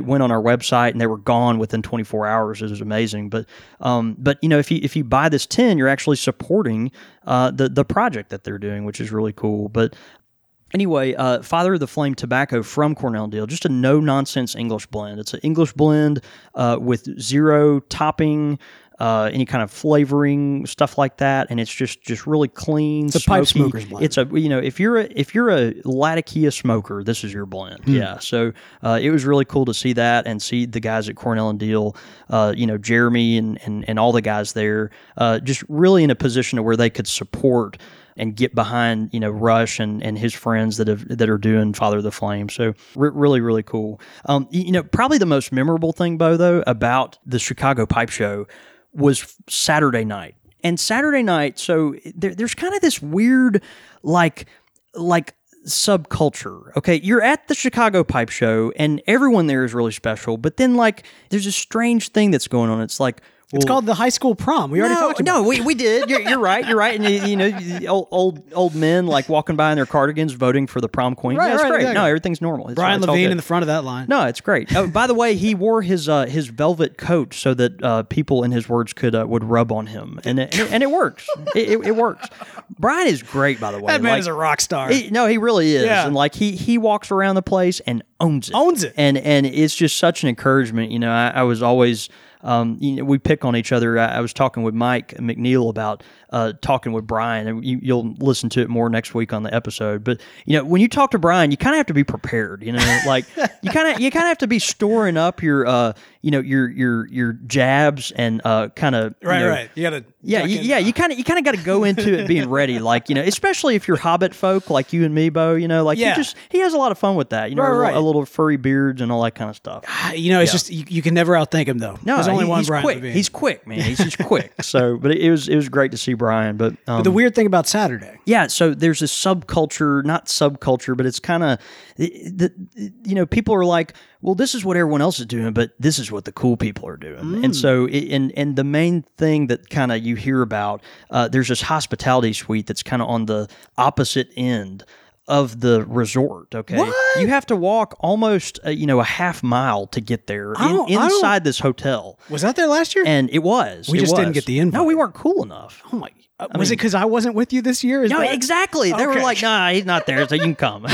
website, and they were gone within twenty-four hours. It was amazing. But um, but you know, if you if you buy this tin, you're actually supporting uh, the the project that they're doing, which is really cool. But anyway, uh, Father of the Flame tobacco from Cornell and Diehl, just a no-nonsense English blend. It's an English blend uh, with zero topping, uh, any kind of flavoring, stuff like that, and it's just just really clean. It's a smoky. pipe smoker's blend. It's a you know if you're a if you're a Latakia smoker, this is your blend. Hmm. Yeah, so uh, it was really cool to see that and see the guys at Cornell and Diehl, uh, you know Jeremy and, and and all the guys there, uh, just really in a position to where they could support and get behind, you know, Rush and, and his friends that have that are doing Father of the Flame. So re- really, really cool. Um, you know, probably the most memorable thing, Bo, though, about the Chicago Pipe Show was Saturday night. And Saturday night, so there, there's kind of this weird, like, like subculture. Okay, you're at the Chicago Pipe Show, and everyone there is really special. But then, like, there's a strange thing that's going on. It's like, It's called the high school prom. We already no, talked about no, it. we, we did. You're, you're right. You're right. And you, you know, the old, old old men like walking by in their cardigans, voting for the prom queen. Right, yeah, it's right, great. exactly. No, everything's normal. It's, Brian it's all Levine good. in the front of that line. No, it's great. Oh, by the way, he wore his uh, his velvet coat so that uh, people, in his words, could uh, would rub on him, and it, and it works. It, it, it works. Brian is great, by the way. That man Like, is a rock star. he- no, he really is, Yeah. and like he he walks around the place and owns it, Owns it. and and it's just such an encouragement. You know, I, I was always. Um, you know, we pick on each other. I, I was talking with Mike McNeil about uh, talking with Brian, and you, you'll listen to it more next week on the episode. But you know, when you talk to Brian, you kind of have to be prepared. You know, like you kind of you kind of have to be storing up your uh, you know your your your jabs and uh, kind of right, you know, right. You got to. Yeah, you, yeah, you kind of you kind of got to go into it being ready, like you know, especially if you're Hobbit folk like you and me, Bo. You know, like Yeah. he just he has a lot of fun with that. You know, Right, a, right. little, a little furry beards and all that kind of stuff. You know, it's Yeah. just you, you can never outthink him though. No, There's only he- one he's Brian quick. Levine. He's quick, man. He's just quick. So, but it, it was it was great to see Brian. But, um, But the weird thing about Saturday, yeah, so there's this subculture, not subculture, but it's kind of, the you know, people are like, well, this is what everyone else is doing, but this is what the cool people are doing. Mm. And so, it, and and the main thing that kind of you hear about, uh, there's this hospitality suite that's kind of on the opposite end of the resort. Okay, What? you have to walk almost, uh, you know, a half mile to get there I in, don't- I don't- inside this hotel. was that there last year? And it was. We it just didn't was. get the invite. No, we weren't cool enough. oh my! Uh, was it because I wasn't with you this year? Is No, that- exactly. They were Okay. like, "Nah, he's not there, so you can come."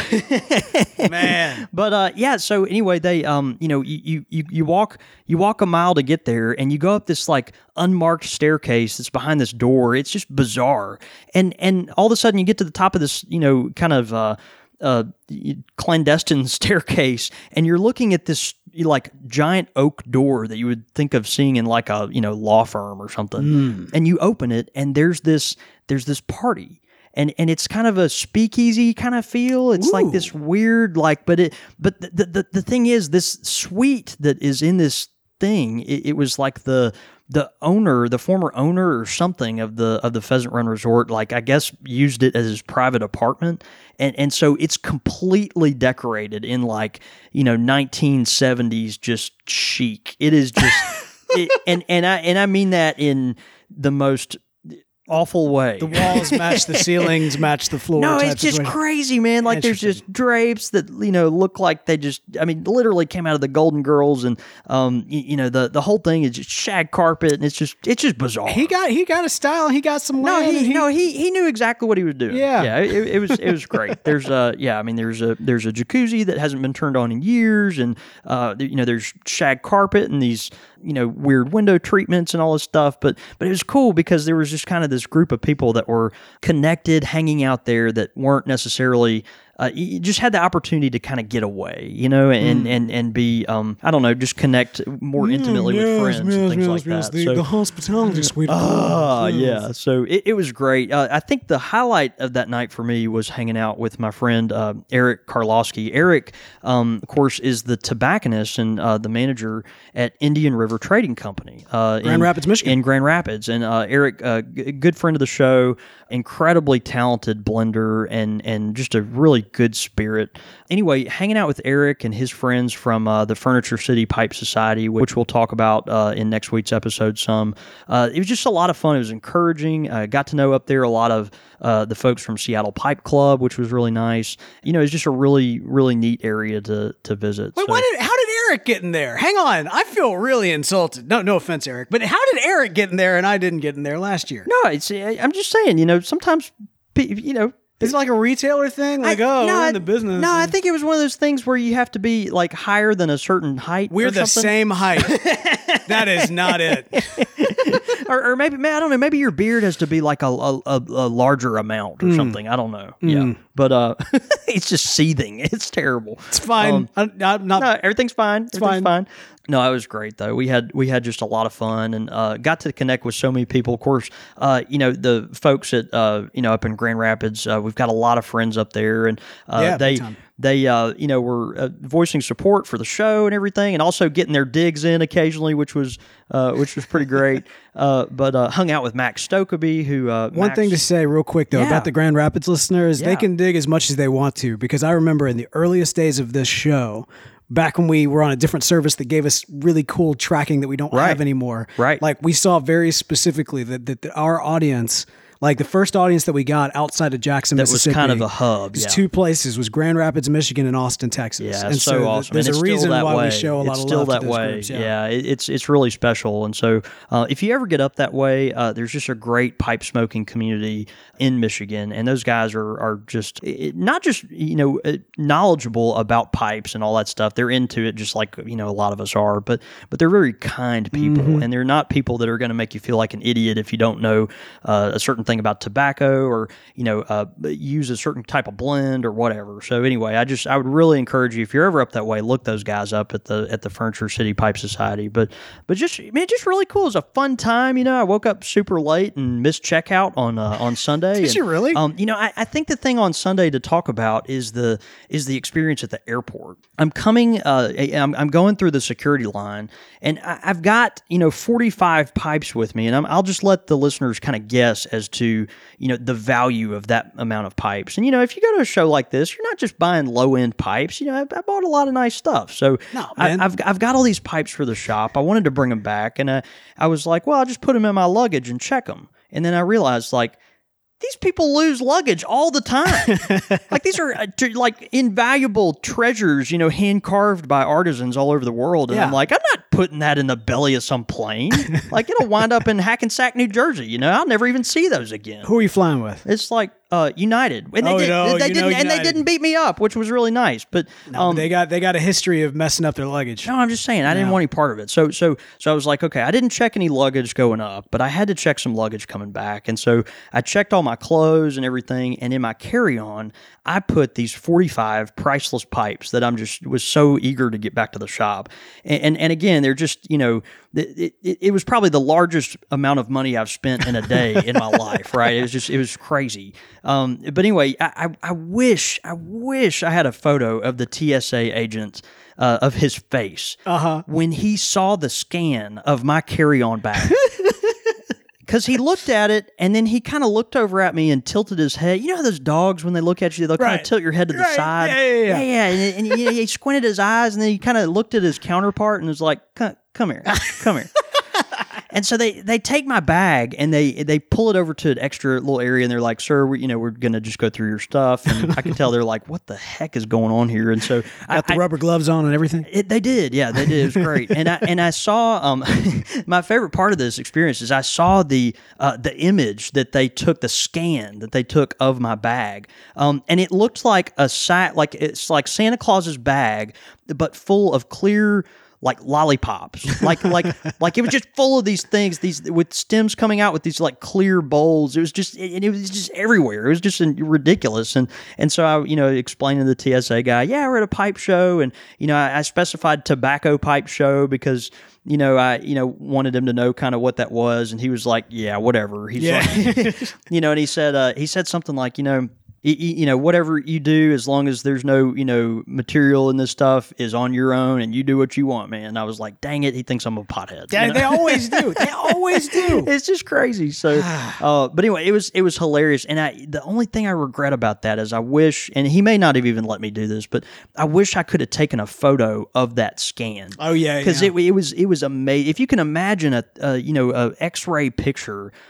Man. But uh, yeah. So anyway, they, um, you know, you, you you you walk you walk a mile to get there, and you go up this like unmarked staircase that's behind this door. It's just bizarre, and and all of a sudden you get to the top of this, you know, kind of uh, uh, clandestine staircase, and you're looking at this like giant oak door that you would think of seeing in like a you know law firm or something, and you open it, and there's this there's this party. And and it's kind of a speakeasy kind of feel. It's Ooh. like this weird, like, but it, but the, the the thing is, this suite that is in this thing, it, it was like the the owner, the former owner or something of the of the Pheasant Run Resort, like I guess used it as his private apartment, and and so it's completely decorated in like you know nineteen seventies just chic. It is just, it, and and I and I mean that in the most awful way. The walls match the ceilings, match the floor. No, type it's just situation. crazy, man. Like there's Interesting. just drapes that you know look like they just, I mean, literally came out of the Golden Girls, and um, you, you know the the whole thing is just shag carpet, and it's just it's just bizarre. He got he got a style. He got some no, land. he, and no, he he knew exactly what he was doing. Yeah. yeah, it, it was it was great. There's a yeah, I mean, there's a there's a jacuzzi that hasn't been turned on in years, and uh, you know, there's shag carpet and these you know weird window treatments and all this stuff. But but it was cool because there was just kind of this group of people that were connected, hanging out there that weren't necessarily. Uh, you just had the opportunity to kind of get away, you know, and, Mm. and, and be, um, I don't know, just connect more intimately with friends and things like that. The, So- the hospitality suite. Ah, yeah. So it, it was great. Uh, I think the highlight of that night for me was hanging out with my friend uh, Eric Karlowski. Eric, um, of course, is the tobacconist and uh, the manager at Indian River Trading Company, uh, Grand in, Rapids, Michigan. In Grand Rapids, and uh, Eric, uh, g- good friend of the show, incredibly talented blender, and and just a really good spirit. Anyway, hanging out with Eric and his friends from uh, the Furniture City Pipe Society, which we'll talk about uh, in next week's episode some. Uh, it was just a lot of fun. It was encouraging. I got to know up there a lot of uh, the folks from Seattle Pipe Club, which was really nice. You know, it's just a really, really neat area to to visit. Wait, So- why did how did Eric get in there? Hang on, I feel really insulted. No, no offense, Eric, but how did Eric get in there and I didn't get in there last year? No, it's, I'm just saying, you know, sometimes, you know, is it like a retailer thing? Like, I, oh, no, we're in the business. No, I think it was one of those things where you have to be like higher than a certain height. We're or the something. same height. That is not it. or, or maybe, I don't know, maybe your beard has to be like a, a, a larger amount or mm. something. I don't know. Mm. Yeah. But uh, it's just seething. It's terrible. It's fine. Um, I, I'm not, no, everything's fine. It's everything's fine. fine. No, it was great though. We had we had just a lot of fun and uh, got to connect with so many people. Of course, uh, you know the folks at uh, you know up in Grand Rapids. Uh, we've got a lot of friends up there, and uh, yeah, they they uh, you know were uh, voicing support for the show and everything, and also getting their digs in occasionally, which was uh, which was pretty great. uh, but uh, hung out with Max Stokeby, who uh, one Max, thing to say real quick though yeah. about the Grand Rapids listeners, yeah. they can dig as much as they want to, because I remember in the earliest days of this show, back when we were on a different service that gave us really cool tracking that we don't right. have anymore. Right. Like we saw very specifically that, that, that our audience, like the first audience that we got outside of Jackson, that Mississippi. That was kind of a hub. Was yeah. two places, was Grand Rapids, Michigan, and Austin, Texas. Yeah, and so, so awesome. There's and a reason that why way. we show a lot it's of still love that to those way. groups. Yeah, yeah it, it's it's really special. And so uh, if you ever get up that way, uh, there's just a great pipe smoking community in Michigan, and those guys are are just it, not just you know knowledgeable about pipes and all that stuff. They're into it just like you know a lot of us are, but but they're very kind people, mm-hmm. and they're not people that are going to make you feel like an idiot if you don't know uh, a certain thing about tobacco or you know. Know, uh, use a certain type of blend or whatever. So anyway, I just I would really encourage you if you're ever up that way, look those guys up at the at the Furniture City Pipe Society. But but just man, just really cool. It was a fun time. You know, I woke up super late and missed checkout on uh, on Sunday. Did and, you really? Um, you know, I, I think the thing on Sunday to talk about is the is the experience at the airport. I'm coming. Uh, I'm, I'm going through the security line, and I, I've got you know forty-five pipes with me, and I'm, I'll just let the listeners kind of guess as to you know the value of that amount of pipes. And you know, if you go to a show like this, you're not just buying low end pipes. You know, I, I bought a lot of nice stuff. So no, I, I've I've got all these pipes for the shop. I wanted to bring them back, and I, I was like, well, I'll just put them in my luggage and check them. And then I realized, like, these people lose luggage all the time. Like these are uh, t- like invaluable treasures, you know, hand carved by artisans all over the world. And yeah. I'm like, I'm not putting that in the belly of some plane. Like it'll wind up in Hackensack, New Jersey. You know, I'll never even see those again. Who are you flying with? It's like uh, United, and they, oh, did, no, they you didn't, know and they didn't beat me up, which was really nice. But no, um, they got they got a history of messing up their luggage. No, I'm just saying I didn't no. want any part of it. So so so I was like, okay, I didn't check any luggage going up, but I had to check some luggage coming back, and so I checked all my clothes and everything, and in my carry-on, I put these forty-five priceless pipes that I'm just was so eager to get back to the shop, and and, and again, they're just you know. It, it, it was probably the largest amount of money I've spent in a day in my life, right? It was just, it was crazy. Um, but anyway, I, I, I wish, I wish I had a photo of the T S A agent, uh, of his face uh-huh. when he saw the scan of my carry-on bag. Because he looked at it, and then he kind of looked over at me and tilted his head. You know how those dogs, when they look at you, they'll right. kind of tilt your head to the right. side? Yeah, yeah, yeah. yeah, yeah. And, and he, he squinted his eyes, and then he kind of looked at his counterpart and was like, come, come here, come here. And so they, they take my bag and they they pull it over to an extra little area, and they're like, "Sir, we, you know we're gonna just go through your stuff." And I can tell they're like, "What the heck is going on here?" And so got I, the rubber gloves on and everything. It, they did, yeah, they did. It was great. And I and I saw um my favorite part of this experience is I saw the uh, the image that they took, the scan that they took of my bag, um and it looked like a sack, like it's like Santa Claus's bag, but full of clear. Like lollipops, like like like it was just full of these things, these with stems coming out with these like clear bowls. It was just it, it was just everywhere. It was just ridiculous. And and so I you know explaining to the T S A guy, yeah, we're at a pipe show, and you know I, I specified tobacco pipe show because. You know, I you know wanted him to know kind of what that was, and he was like, "Yeah, whatever." He's yeah. like, you know, and he said uh, he said something like, you know. You know, whatever you do, as long as there's no, you know, material in this stuff is on your own and you do what you want, man. And I was like, dang it, he thinks I'm a pothead. Yeah, you know? They always do. They always do. It's just crazy. So, uh, but anyway, it was it was hilarious. And I the only thing I regret about that is I wish, and he may not have even let me do this, but I wish I could have taken a photo of that scan. Oh, yeah. Because yeah. it, it was it was amazing. If you can imagine a, a you know, a X-ray picture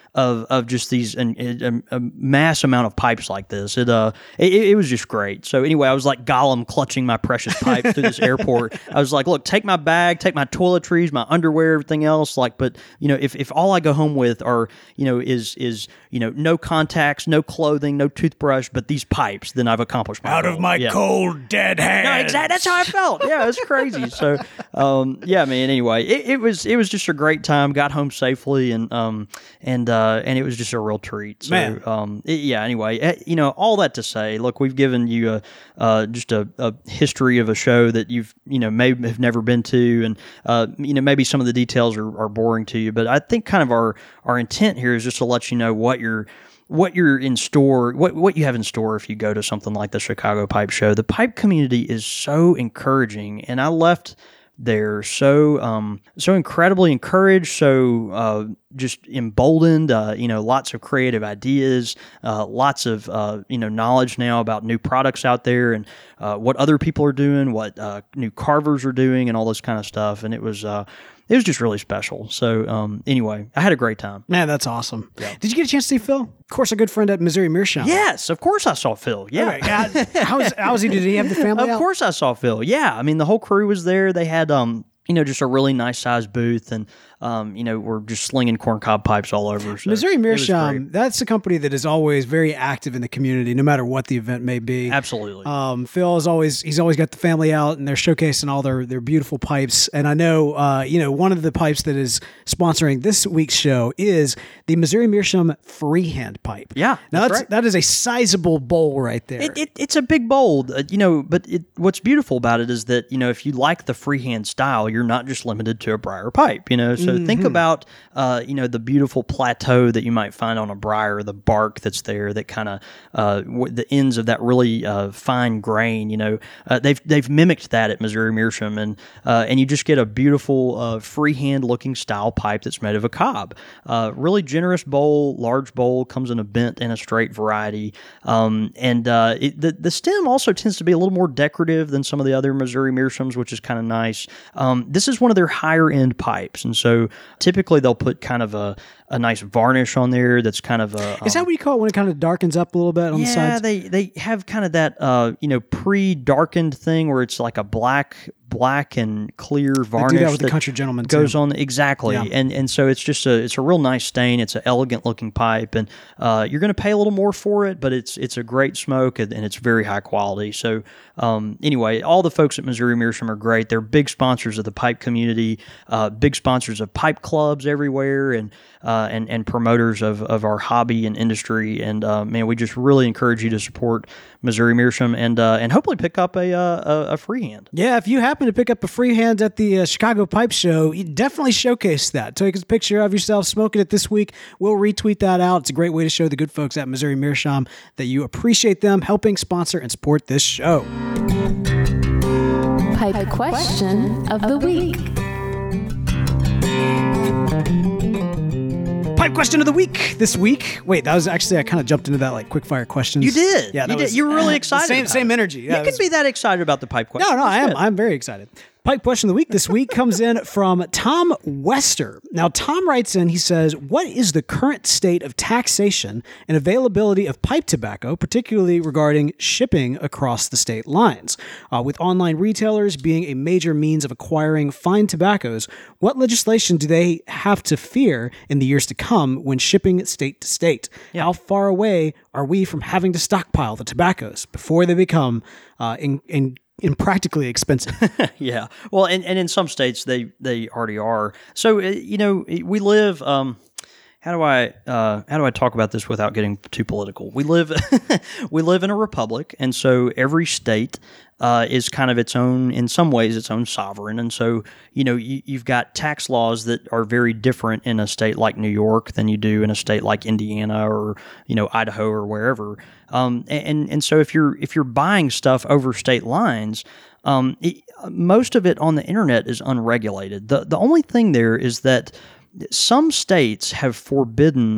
of of just these and a, a mass amount of pipes like this. It uh it, it was just great. So anyway, I was like Gollum clutching my precious pipes through this airport. I was like, look, take my bag, take my toiletries, my underwear, everything else. Like, but you know, if, if all I go home with are you know is is you know no contacts, no clothing, no toothbrush, but these pipes, then I've accomplished my Out goal. of my yeah. cold dead hands. No, exactly. That's how I felt. Yeah, it's crazy. So, um, yeah, man. Anyway, it, it was it was just a great time. Got home safely, and um, and uh, and it was just a real treat. So, Man. um, it, yeah. Anyway, eh, you know, all that to say, look, we've given you a uh, just a, a history of a show that you've you know maybe have never been to, and uh, you know maybe some of the details are, are boring to you, but I think kind of our our intent here is just to let you know what you're. What you're in store, what what you have in store if you go to something like the Chicago Pipe Show. The pipe community is so encouraging, and I left there so um, so incredibly encouraged, so uh, just emboldened. Uh, you know, lots of creative ideas, uh, lots of uh, you know knowledge now about new products out there and uh, what other people are doing, what uh, new carvers are doing, and all this kind of stuff. And it was. Uh, It was just really special. So um, anyway, I had a great time. Man, that's awesome. Yeah. Did you get a chance to see Phil? Of course, our good friend at Missouri Meerschaum. Yes, of course I saw Phil. Yeah. Okay. yeah. How was, how was he? Did he have the family Of out? course I saw Phil. Yeah. I mean, the whole crew was there. They had, um, you know, just a really nice sized booth, and um, you know, we're just slinging corncob pipes all over. So Missouri it was Meerschaum, great. that's a company that is always very active in the community, no matter what the event may be. Absolutely. Um, Phil is always, he's always got the family out, and they're showcasing all their, their beautiful pipes. And I know, uh, you know, one of the pipes that is sponsoring this week's show is the Missouri Meerschaum freehand pipe. Yeah, Now that's that's, right. that is a sizable bowl right there. It, it, it's a big bowl, uh, you know, but it, what's beautiful about it is that, you know, if you like the freehand style, you're not just limited to a briar pipe, you know, so Mm-hmm. think about, uh, you know, the beautiful plateau that you might find on a briar, the bark that's there, that kind of, uh, w- the ends of that really uh, fine grain, you know, uh, they've they've mimicked that at Missouri Meerschaum, and uh, and you just get a beautiful uh, freehand looking style pipe that's made of a cob. Uh, really generous bowl, large bowl, comes in a bent and a straight variety, um, and uh, it, the the stem also tends to be a little more decorative than some of the other Missouri Meerschaums, which is kind of nice. Um, this is one of their higher end pipes, and so typically they'll put kind of a, a nice varnish on there that's kind of a... Um, is that what you call it when it kind of darkens up a little bit on yeah, the sides? they they have kind of that uh, you know pre-darkened thing where it's like a black black and clear varnish. They do that with the Country Gentleman too. goes on exactly, Yeah. and and so it's just a it's a real nice stain. It's an elegant looking pipe, and uh, you're going to pay a little more for it, but it's it's a great smoke, and, and it's very high quality. So um, anyway, all the folks at Missouri Meerschaum are great. They're big sponsors of the pipe community, uh, big sponsors of pipe clubs everywhere, and uh, and and promoters of of our hobby and industry. And uh, man, we just really encourage you to support Missouri Meerschaum and uh, and hopefully pick up a uh, a, a freehand. Yeah, if you happen to pick up a freehand at the uh, Chicago Pipe Show, you definitely showcase that. Take a picture of yourself smoking it this week. We'll retweet that out. It's a great way to show the good folks at Missouri Meerschaum that you appreciate them helping sponsor and support this show. Pipe question of the week. Pipe question of the week this week. Wait, that was actually, I kind of jumped into that like quick fire questions. You did. Yeah, you that did. was, You were really excited. Same, about same it. energy. Yeah, you it can was- be that excited about the pipe question. No, no, I am. That's good. I'm very excited. Pipe question of the week this week comes in from Tom Wester. Now, Tom writes in, he says, what is the current state of taxation and availability of pipe tobacco, particularly regarding shipping across the state lines? Uh, with online retailers being a major means of acquiring fine tobaccos, what legislation do they have to fear in the years to come when shipping state to state? How far away are we from having to stockpile the tobaccos before they become uh, in, in impractically expensive? Yeah. Well, and, and in some states they they already are. So uh, you know, we live. Um, how do I uh, how do I talk about this without getting too political? We live we live in a republic, and so every state uh, is kind of its own, in some ways, its own sovereign. And so you know, you, you've got tax laws that are very different in a state like New York than you do in a state like Indiana or you know Idaho or wherever. Um, and and so if you're if you're buying stuff over state lines, um, it, most of it on the internet is unregulated. The the only thing there is that some states have forbidden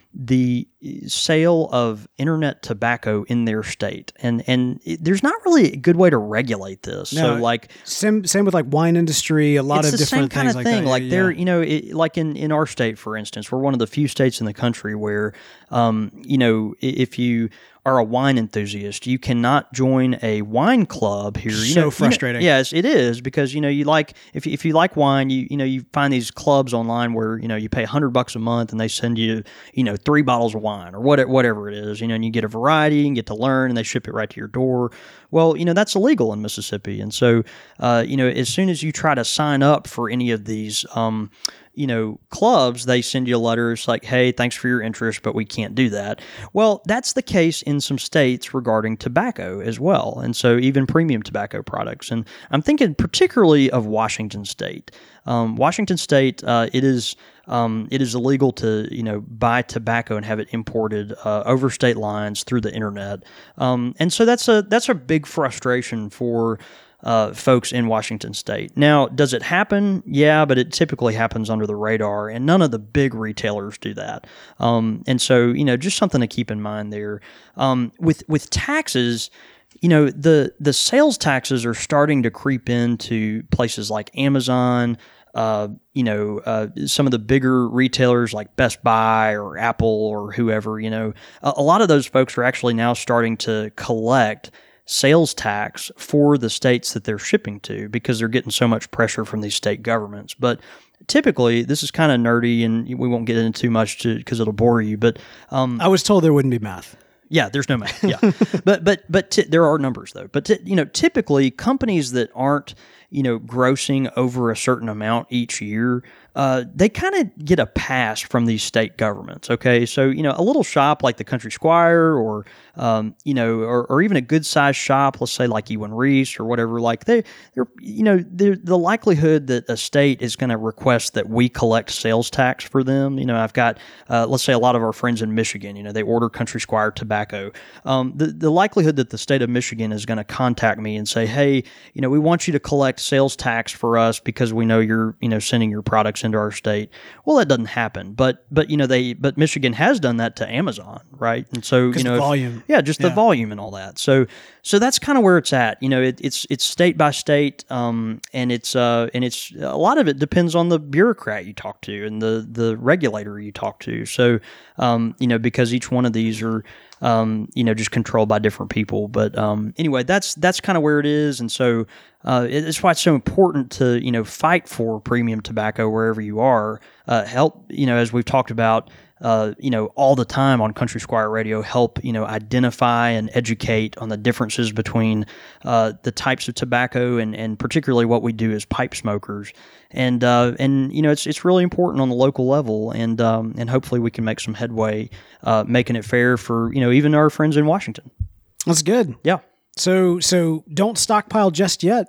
the sale of internet tobacco in their state, and and it, there's not really a good way to regulate this. No, so like same same with like wine industry, a lot it's of the different same kind things of like thing. that. Like Yeah, they're yeah. you know it, like in in our state, for instance, we're one of the few states in the country where um you know i- if you are a wine enthusiast, you cannot join a wine club here. You So know, you know- frustrating. yes, it is, because you know you like if if you like wine, you you know you find these clubs online where you know you pay a hundred bucks a month and they send you you know three bottles of wine or what whatever it is, you know, and you get a variety and get to learn, and they ship it right to your door. Well, you know that's illegal in Mississippi, and so uh, you know as soon as you try to sign up for any of these. Um, you know, clubs, they send you a letter. It's like, hey, thanks for your interest, but we can't do that. Well, that's the case in some states regarding tobacco as well. And so even premium tobacco products. And I'm thinking particularly of Washington State. Um, Washington State, uh, it is um, it is illegal to, you know, buy tobacco and have it imported uh, over state lines through the internet. Um, and so that's a that's a big frustration for Uh, folks in Washington State. Now, does it happen? Yeah, but it typically happens under the radar, and none of the big retailers do that. Um, and so, you know, just something to keep in mind there. Um, with with taxes, you know, the the sales taxes are starting to creep into places like Amazon. Uh, you know, uh, some of the bigger retailers like Best Buy or Apple or whoever. You know, a, a lot of those folks are actually now starting to collect sales tax for the states that they're shipping to because they're getting so much pressure from these state governments. But typically, this is kind of nerdy, and we won't get into too much because it'll bore you. But um, I was told there wouldn't be math. yeah, there's no math. Yeah, but but but t- there are numbers though. But t- you know, typically companies that aren't you know grossing over a certain amount each year, uh, they kind of get a pass from these state governments. Okay, so you know, a little shop like the Country Squire, or um, you know, or, or even a good sized shop, let's say like Ewan Reese or whatever, like they, they're you know, they're, the likelihood that a state is going to request that we collect sales tax for them. You know, I've got uh, let's say a lot of our friends in Michigan, you know, they order Country Squire tobacco. Um, the the likelihood that the state of Michigan is going to contact me and say, hey, you know, we want you to collect sales tax for us because we know you're you know sending your products into our state. Well, that doesn't happen, but but you know they but Michigan has done that to Amazon, right? And so you know the if- volume. yeah, just the Yeah. volume and all that. So so that's kind of where it's at. You know, it, it's it's state by state, um, and it's uh and it's a lot of it depends on the bureaucrat you talk to and the the regulator you talk to. So um, you know, because each one of these are um, you know, just controlled by different people. But um, anyway, that's that's kind of where it is, and so uh, it- it's why it's so important to you know fight for premium tobacco wherever you are. Uh, help you know, as we've talked about. Uh, you know, all the time on Country Squire Radio, help, you know, identify and educate on the differences between uh, the types of tobacco and, and particularly what we do as pipe smokers. And, uh, and you know, it's it's really important on the local level, and um, and hopefully we can make some headway uh, making it fair for, you know, even our friends in Washington. That's good. Yeah. So so don't stockpile just yet.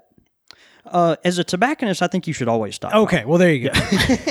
Uh, as a tobacconist, I think you should always stop. Okay, well there you go.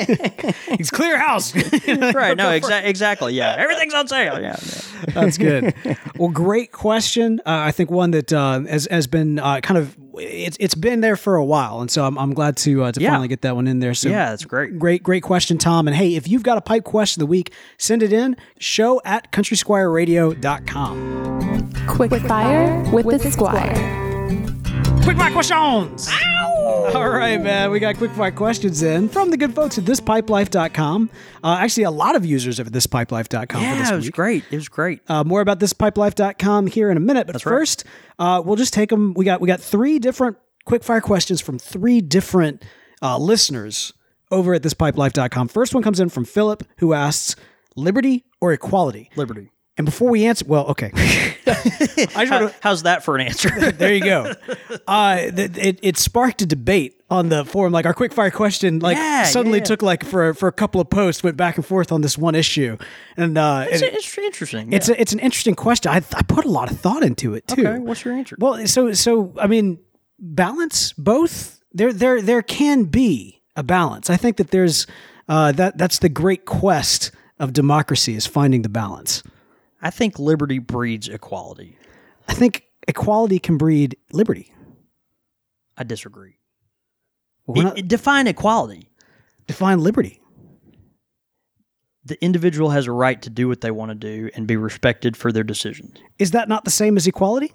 It's clear house. Right. No, exa- exactly. Yeah. Everything's on sale. Yeah. yeah. That's good. Well, great question. Uh, I think one that uh, has has been uh, kind of it's it's been there for a while, and so I'm I'm glad to uh, to Yeah. finally get that one in there. So Yeah, that's great. Great, great question, Tom. And hey, if you've got a pipe question of the week, send it in. Show at country squire radio dot com. Quick fire with the Squire. Quick fire questions. Ow! All right, man. We got quick fire questions in from the good folks at this pipe life dot com. Uh, actually, a lot of users at this pipe life dot com for Yeah, this it was week. great. It was great. Uh, more about this pipe life dot com here in a minute. But That's right. first, uh, we'll just take them. We got we got three different quickfire questions from three different uh, listeners over at this pipe life dot com. First one comes in from Philip, who asks, liberty or equality? Liberty. And before we answer, well, okay. I just How, wanna, how's that for an answer? there you go. Uh, th- it, it sparked a debate on the forum. Like our quickfire question, like Yeah, suddenly yeah. took like for for a couple of posts, went back and forth on this one issue, and uh, It's, it- it's interesting. it's a, it's an interesting question. I, I put a lot of thought into it too. Okay, what's your answer? Well, so so I mean, balance. Both there there there can be a balance. I think that there's uh, that that's the great quest of democracy, is finding the balance. I think liberty breeds equality. I think equality can breed liberty. I disagree. Well, we're It- not- it- define equality. define liberty. the individual has a right to do what they want to do and be respected for their decisions. Is that not the same as equality?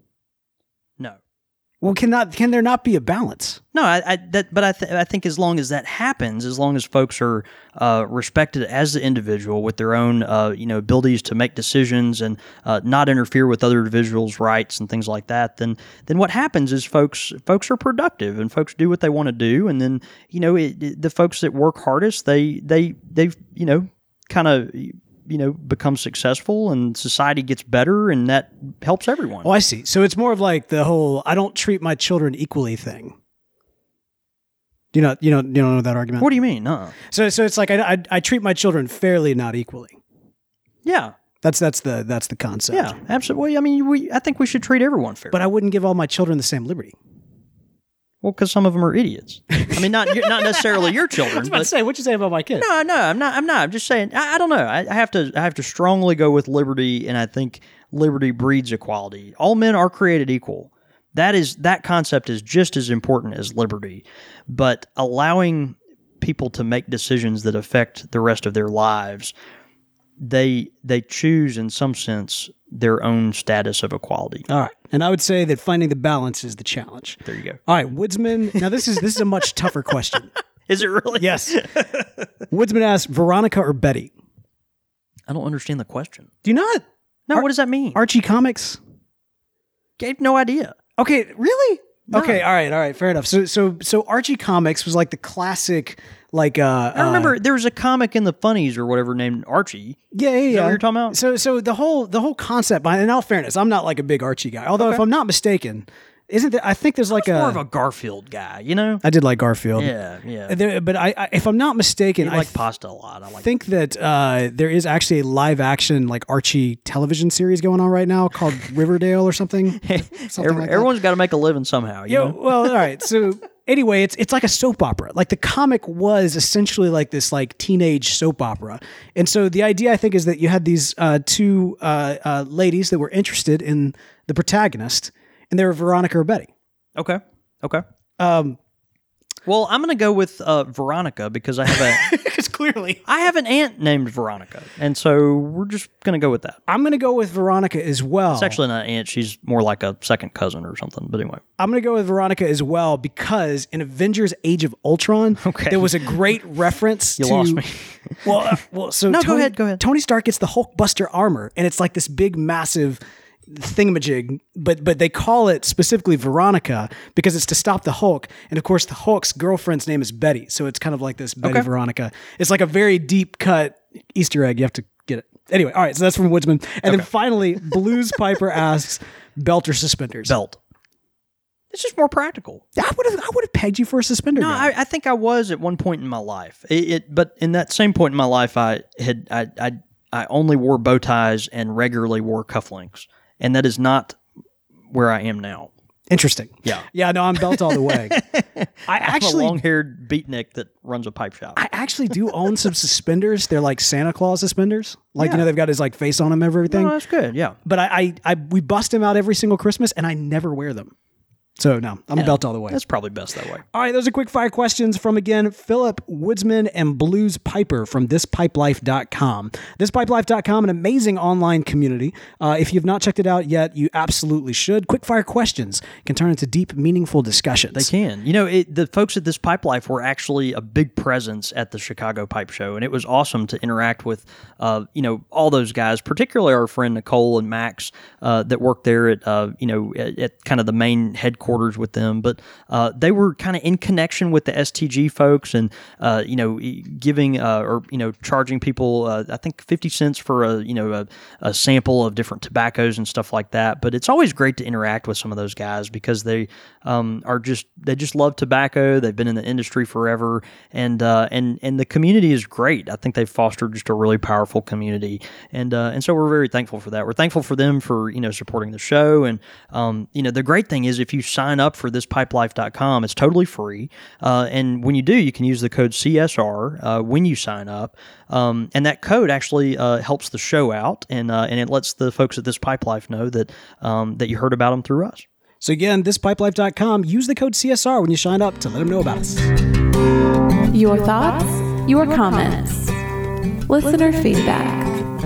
No. Well, can not can there not be a balance? No, I, I that, but I, th- I think as long as that happens, as long as folks are uh, respected as the individual with their own, uh, you know, abilities to make decisions and uh, not interfere with other individuals' rights and things like that, then then what happens is folks folks are productive and folks do what they want to do, and then you know it, it, the folks that work hardest, they they they you know kind of. you know, become successful and society gets better and that helps everyone. Oh, I see. So it's more of like the whole I don't treat my children equally thing. Do you know, you know, you don't know that argument? What do you mean? No. So, so it's like I, I, I treat my children fairly, not equally. Yeah. That's that's the that's the concept. Yeah, absolutely. I mean, we I think we should treat everyone fairly. But I wouldn't give all my children the same liberty. Well, because some of them are idiots. I mean, not not necessarily your children. I was about but, to say, what'd you say about my kids? No, no, I'm not. I'm not. I'm just saying. I, I don't know. I, I have to. I have to strongly go with liberty, and I think liberty breeds equality. All men are created equal. That is that concept is just as important as liberty. But allowing people to make decisions that affect the rest of their lives, they they choose in some sense their own status of equality. All right. And I would say that finding the balance is the challenge. There you go. All right, Woodsman. Now this is this is a much tougher question. Is it really? Yes. Woodsman asks, Veronica or Betty? I don't understand the question. Do you not? No, Ar- what does that mean? Archie Comics? I have no idea. Okay, really? No. Okay, all right, all right, fair enough. So so so Archie Comics was like the classic like uh I remember uh, there was a comic in the funnies or whatever named Archie. Yeah, yeah, yeah. Is that what you're talking about? So so the whole the whole concept behind, in all fairness, I'm not like a big Archie guy. Although Okay. if I'm not mistaken, isn't there, I think there's like I was a, more of a Garfield guy, you know? I did like Garfield. Yeah, yeah. There, but I, I if I'm not mistaken, I I like th- pasta a lot. I like think that uh, there is actually a live action like Archie television series going on right now called Riverdale or something. something Every, like that. everyone's got to make a living somehow. You Yo, know? well, all right. So anyway, it's it's like a soap opera. Like the comic was essentially like this like teenage soap opera. And so the idea I think is that you had these uh, two uh, uh, ladies that were interested in the protagonist, and they were Veronica or Betty. Okay. Okay. Um, Well, I'm going to go with uh, Veronica because I have a because clearly I have an aunt named Veronica, and so we're just going to go with that. I'm going to go with Veronica as well. It's actually not an aunt; she's more like a second cousin or something. But anyway, I'm going to go with Veronica as well because in Avengers: Age of Ultron, Okay. there was a great reference You to. lost me. well, uh, well, so No, go Tony, ahead, go ahead. Tony Stark gets the Hulkbuster armor, and it's like this big, massive thingamajig, but but they call it specifically Veronica because it's to stop the Hulk. And of course, the Hulk's girlfriend's name is Betty, so it's kind of like this Betty Okay. Veronica. It's like a very deep cut Easter egg. You have to get it. Anyway, all right, so that's from Woodsman. And then finally, Blues Piper asks, belt or suspenders? belt. It's just more practical. I would have I would have pegged you for a suspender. No, guy. I, I think I was at one point in my life. It, it, but in that same point in my life, I had I, I I only wore bow ties and regularly wore cufflinks, and that is not where I am now. Interesting. Yeah. Yeah, no, I'm belt all the way. I I'm actually a long-haired beatnik that runs a pipe shop. I actually do own some suspenders. They're like Santa Claus suspenders. Like, you Yeah. know, they've got his like face on them and everything. No, that's good. Yeah. But I, I, I, we bust them out every single Christmas and I never wear them. So no, I'm Yeah. belt all the way. That's probably best that way. All right, those are quick fire questions from, again, Philip Woodsman and Blues Piper from this pipe life dot com. this pipe life dot com, an amazing online community. Uh, if you've not checked it out yet, you absolutely should. Quick fire questions can turn into deep, meaningful discussions. They can. You know, it, the folks at This Pipe Life were actually a big presence at the Chicago Pipe Show, and it was awesome to interact with, uh, you know, all those guys, particularly our friend Nicole and Max uh, that worked there at, uh, you know, at, at kind of the main headquarters with them. But uh, they were kind of in connection with the S T G folks and, uh, you know, giving uh, or, you know, charging people, uh, I think, fifty cents for a, you know, a, a sample of different tobaccos and stuff like that. But it's always great to interact with some of those guys because they um, are just, they just love tobacco. They've been in the industry forever. And, uh, and, and the community is great. I think they've fostered just a really powerful community. And, uh, and so we're very thankful for that. We're thankful for them for, you know, supporting the show. And, um, you know, the great thing is if you sign up for this pipe life dot com, it's totally free. Uh, and when you do, you can use the code C S R uh, when you sign up. Um, and that code actually uh, helps the show out, and uh, and it lets the folks at This Pipe Life know that um, that you heard about them through us. So again, this pipe life dot com, use the code C S R when you sign up to let them know about us. Your thoughts, your comments. Listener feedback.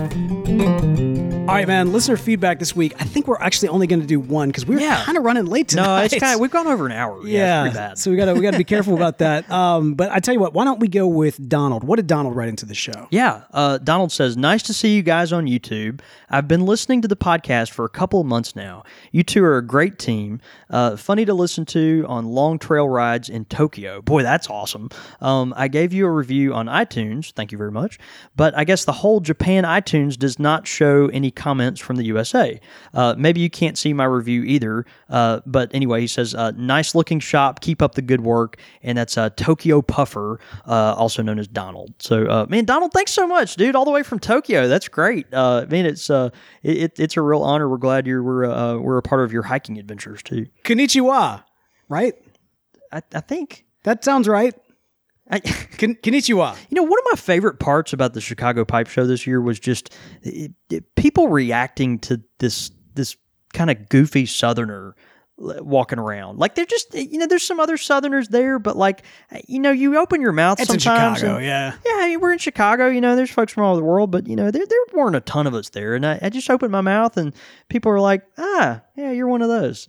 All right, man. Listener feedback this week. I think we're actually only going to do one because we were Yeah. kind of running late tonight. No, it's kind of, we've gone over an hour. Yeah, Yeah, it's pretty bad. so we gotta we gotta be careful about that. Um, but I tell you what, why don't we go with Donald? What did Donald write into the show? Yeah, uh, Donald says, nice to see you guys on YouTube. I've been listening to the podcast for a couple of months now. You two are a great team. Uh, funny to listen to on long trail rides in Tokyo. Boy, that's awesome. Um, I gave you a review on iTunes. Thank you very much. But I guess the whole Japan iTunes does not show any comments from the U S A. Uh, maybe you can't see my review either. Uh, but anyway, he says, uh, nice looking shop. Keep up the good work. And that's uh, Tokyo Puffer, uh, also known as Donald. So, uh, man, Donald, thanks so much, dude. All the way from Tokyo. That's great. Uh, man, it's uh, it, it's a real honor. We're glad you're we're uh, we're a part of your hiking adventures too. Konnichiwa, right? I, I think That sounds right. I, Kon- Konnichiwa. you know, one of my favorite parts about the Chicago Pipe Show this year was just it, it, people reacting to this this kind of goofy Southerner walking around. Like they're just, you know, there's some other Southerners there, but like, you know, you open your mouth It's in sometimes. Chicago, and- yeah. Yeah, I mean, we're in Chicago, you know, there's folks from all over the world, but, you know, there, there weren't a ton of us there. And I, I just opened my mouth and people were like, ah, yeah, you're one of those.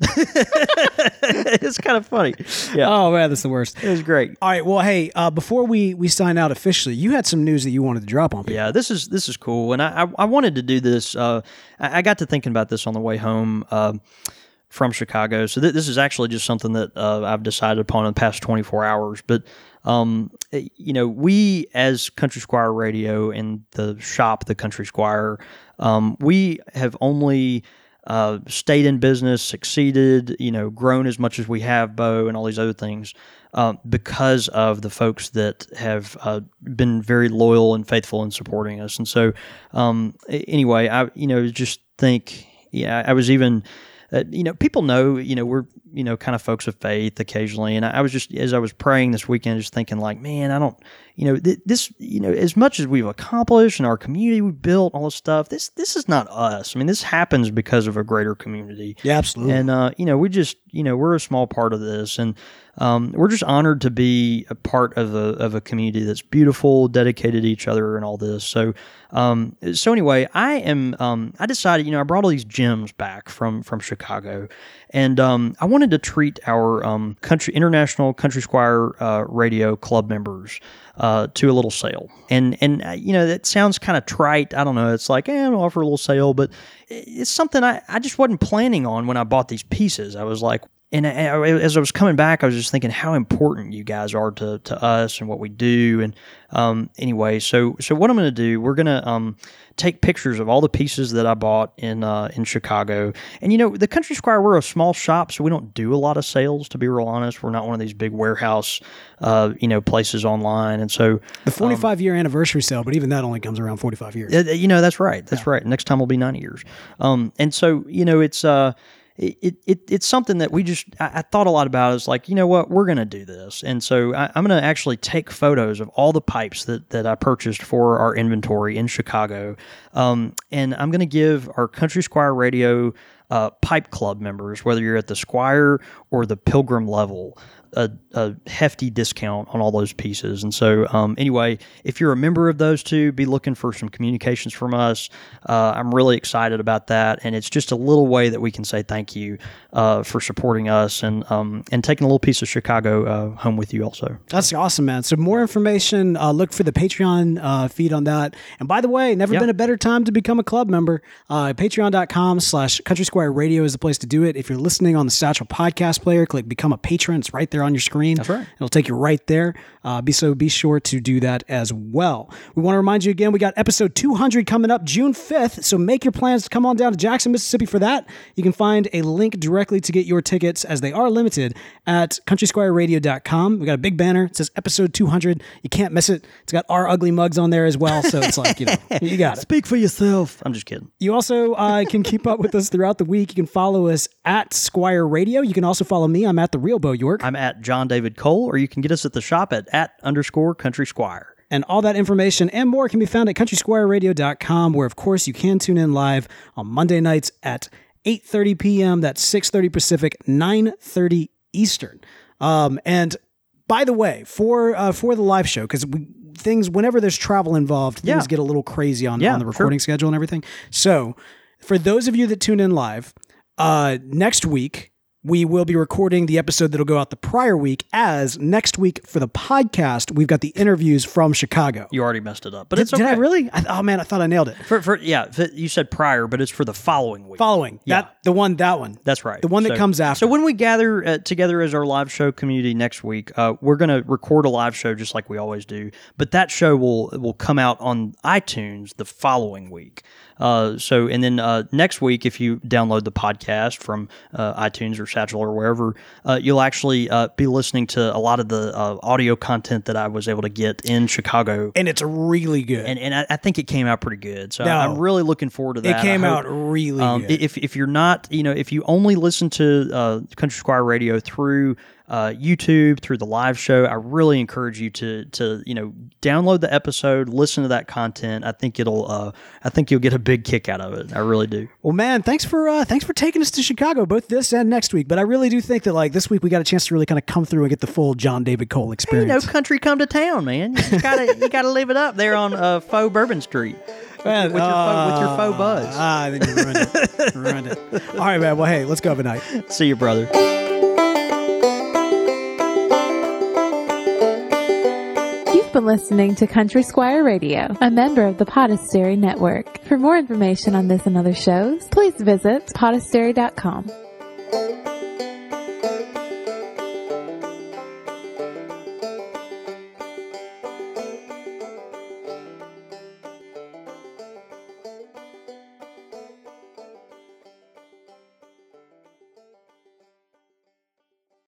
It's kind of funny. Yeah, Oh man, that's the worst. it was great. All right, well, hey, uh, before we we sign out officially, you had some news that you wanted to drop on people. Yeah, this is this is cool, and I I, I wanted to do this. Uh, I, I got to thinking about this on the way home uh, from Chicago. So th- this is actually just something that uh, I've decided upon in the past twenty-four hours. But um, you know, we as Country Squire Radio and the shop, the Country Squire, um, we have only uh, stayed in business, succeeded, you know, grown as much as we have, Bo, and all these other things, uh, because of the folks that have uh, been very loyal and faithful in supporting us. And so, um, anyway, I, you know, just think, yeah, I was even, uh, you know, people know, you know, we're, you know, kind of folks of faith occasionally. And I, I was just, as I was praying this weekend, just thinking like, man, I don't, you know, th- this, you know, as much as we've accomplished and our community we built, all this stuff, this, this is not us. I mean, this happens because of a greater community. Yeah, absolutely. And, uh, you know, we just, you know, we're a small part of this. And um, we're just honored to be a part of a, of a community that's beautiful, dedicated to each other and all this. So, um, so anyway, I am, um, I decided, you know, I brought all these gems back from, from Chicago. And um, I wanted to treat our um, country international Country Squire uh, Radio club members uh, to a little sale. And, and uh, you know, that sounds kind of trite. I don't know. It's like, eh, I'll offer a little sale. But it's something I, I just wasn't planning on when I bought these pieces. I was like, and I, as I was coming back, I was just thinking how important you guys are to, to us and what we do. And um, anyway, so so what I'm going to do, we're going to um, take pictures of all the pieces that I bought in uh, in Chicago. And, you know, the Country Squire, we're a small shop, so we don't do a lot of sales, to be real honest. We're not one of these big warehouse, uh, you know, places online. And so the forty-five year anniversary sale, but even that only comes around forty-five years. Uh, you know, that's right. That's yeah. right. Next time will be ninety years. Um, and so, you know, it's uh, it, it it's something that we just, I, I thought a lot about. Is like, you know what, we're going to do this. And so I, I'm going to actually take photos of all the pipes that, that I purchased for our inventory in Chicago. Um, and I'm going to give our Country Squire Radio uh, Pipe Club members, whether you're at the Squire or the Pilgrim level, A, a hefty discount on all those pieces. And so um, anyway, if you're a member of those two, be looking for some communications from us. Uh, I'm really excited about that. And it's just a little way that we can say thank you uh, for supporting us and um, and taking a little piece of Chicago uh, home with you also. That's awesome, man. So more information, uh, look for the Patreon uh, feed on that. And by the way, never Yep. been a better time to become a club member. Uh, Patreon.com slash Country Squire Radio is the place to do it. If you're listening on the Satchel Podcast Player, click Become a Patron. It's right there on your screen. That's right. It'll take you right there. Uh, be so be sure to do that as well. We want to remind you again, we got episode two hundred coming up June fifth. So make your plans to come on down to Jackson, Mississippi for that. You can find a link directly to get your tickets, as they are limited, at country squire radio dot com. We got a big banner. It says episode two hundred. You can't miss it. It's got our ugly mugs on there as well. So it's like, you know, you got it. Speak for yourself. I'm just kidding. You also uh, can keep up with us throughout the week. You can follow us at Squire Radio. You can also follow me. I'm at The Real Bo York. I'm at John David Cole, or you can get us at the shop at at underscore Country Squire. And all that information and more can be found at country squire radio dot com, where, of course, you can tune in live on Monday nights at eight thirty p.m. That's six thirty Pacific, nine thirty Eastern. Um, and by the way, for uh, for the live show, because we things, whenever there's travel involved, things Yeah. get a little crazy on, Yeah, on the recording sure. schedule and everything. So for those of you that tune in live, uh, next week, we will be recording the episode that'll go out the prior week, as next week for the podcast, we've got the interviews from Chicago. You already messed it up, but Did, it's okay. did I really? I, oh man, I thought I nailed it. For, for, yeah, for, you said prior, but it's for the following week. Following. Yeah. That the one, that one. That's right. The one that So- comes after. So when we gather uh, together as our live show community next week, uh, we're going to record a live show just like we always do. But that show will will come out on iTunes the following week. Uh, so and then uh, next week, if you download the podcast from uh, iTunes or Satchel or wherever, uh, you'll actually uh, be listening to a lot of the uh, audio content that I was able to get in Chicago. and it's really good. And and I, I think it came out pretty good. So No. I'm really looking forward to that. it came I hope- out really um, good. if if you're not, you know, if you only listen to uh, Country Squire Radio through uh, YouTube, through the live show, I really encourage you to to you know download the episode, listen to that content. I think it'll, uh, I think you'll get a big kick out of it. I really do. Well, man, thanks for uh, thanks for taking us to Chicago, both this and next week. But I really do think that like this week we got a chance to really kind of come through and get the full John David Cole You know, experience. country come to town, man. You just gotta you gotta live it up there on uh, Faux Bourbon Street. Man, with your faux, with your faux uh, buzz. Ah, then you ruined it. ruined it. All right, man. Well, hey, let's go have a night. See you, brother. You've been listening to Country Squire Radio, a member of the Podastery Network. For more information on this and other shows, please visit podastery dot com.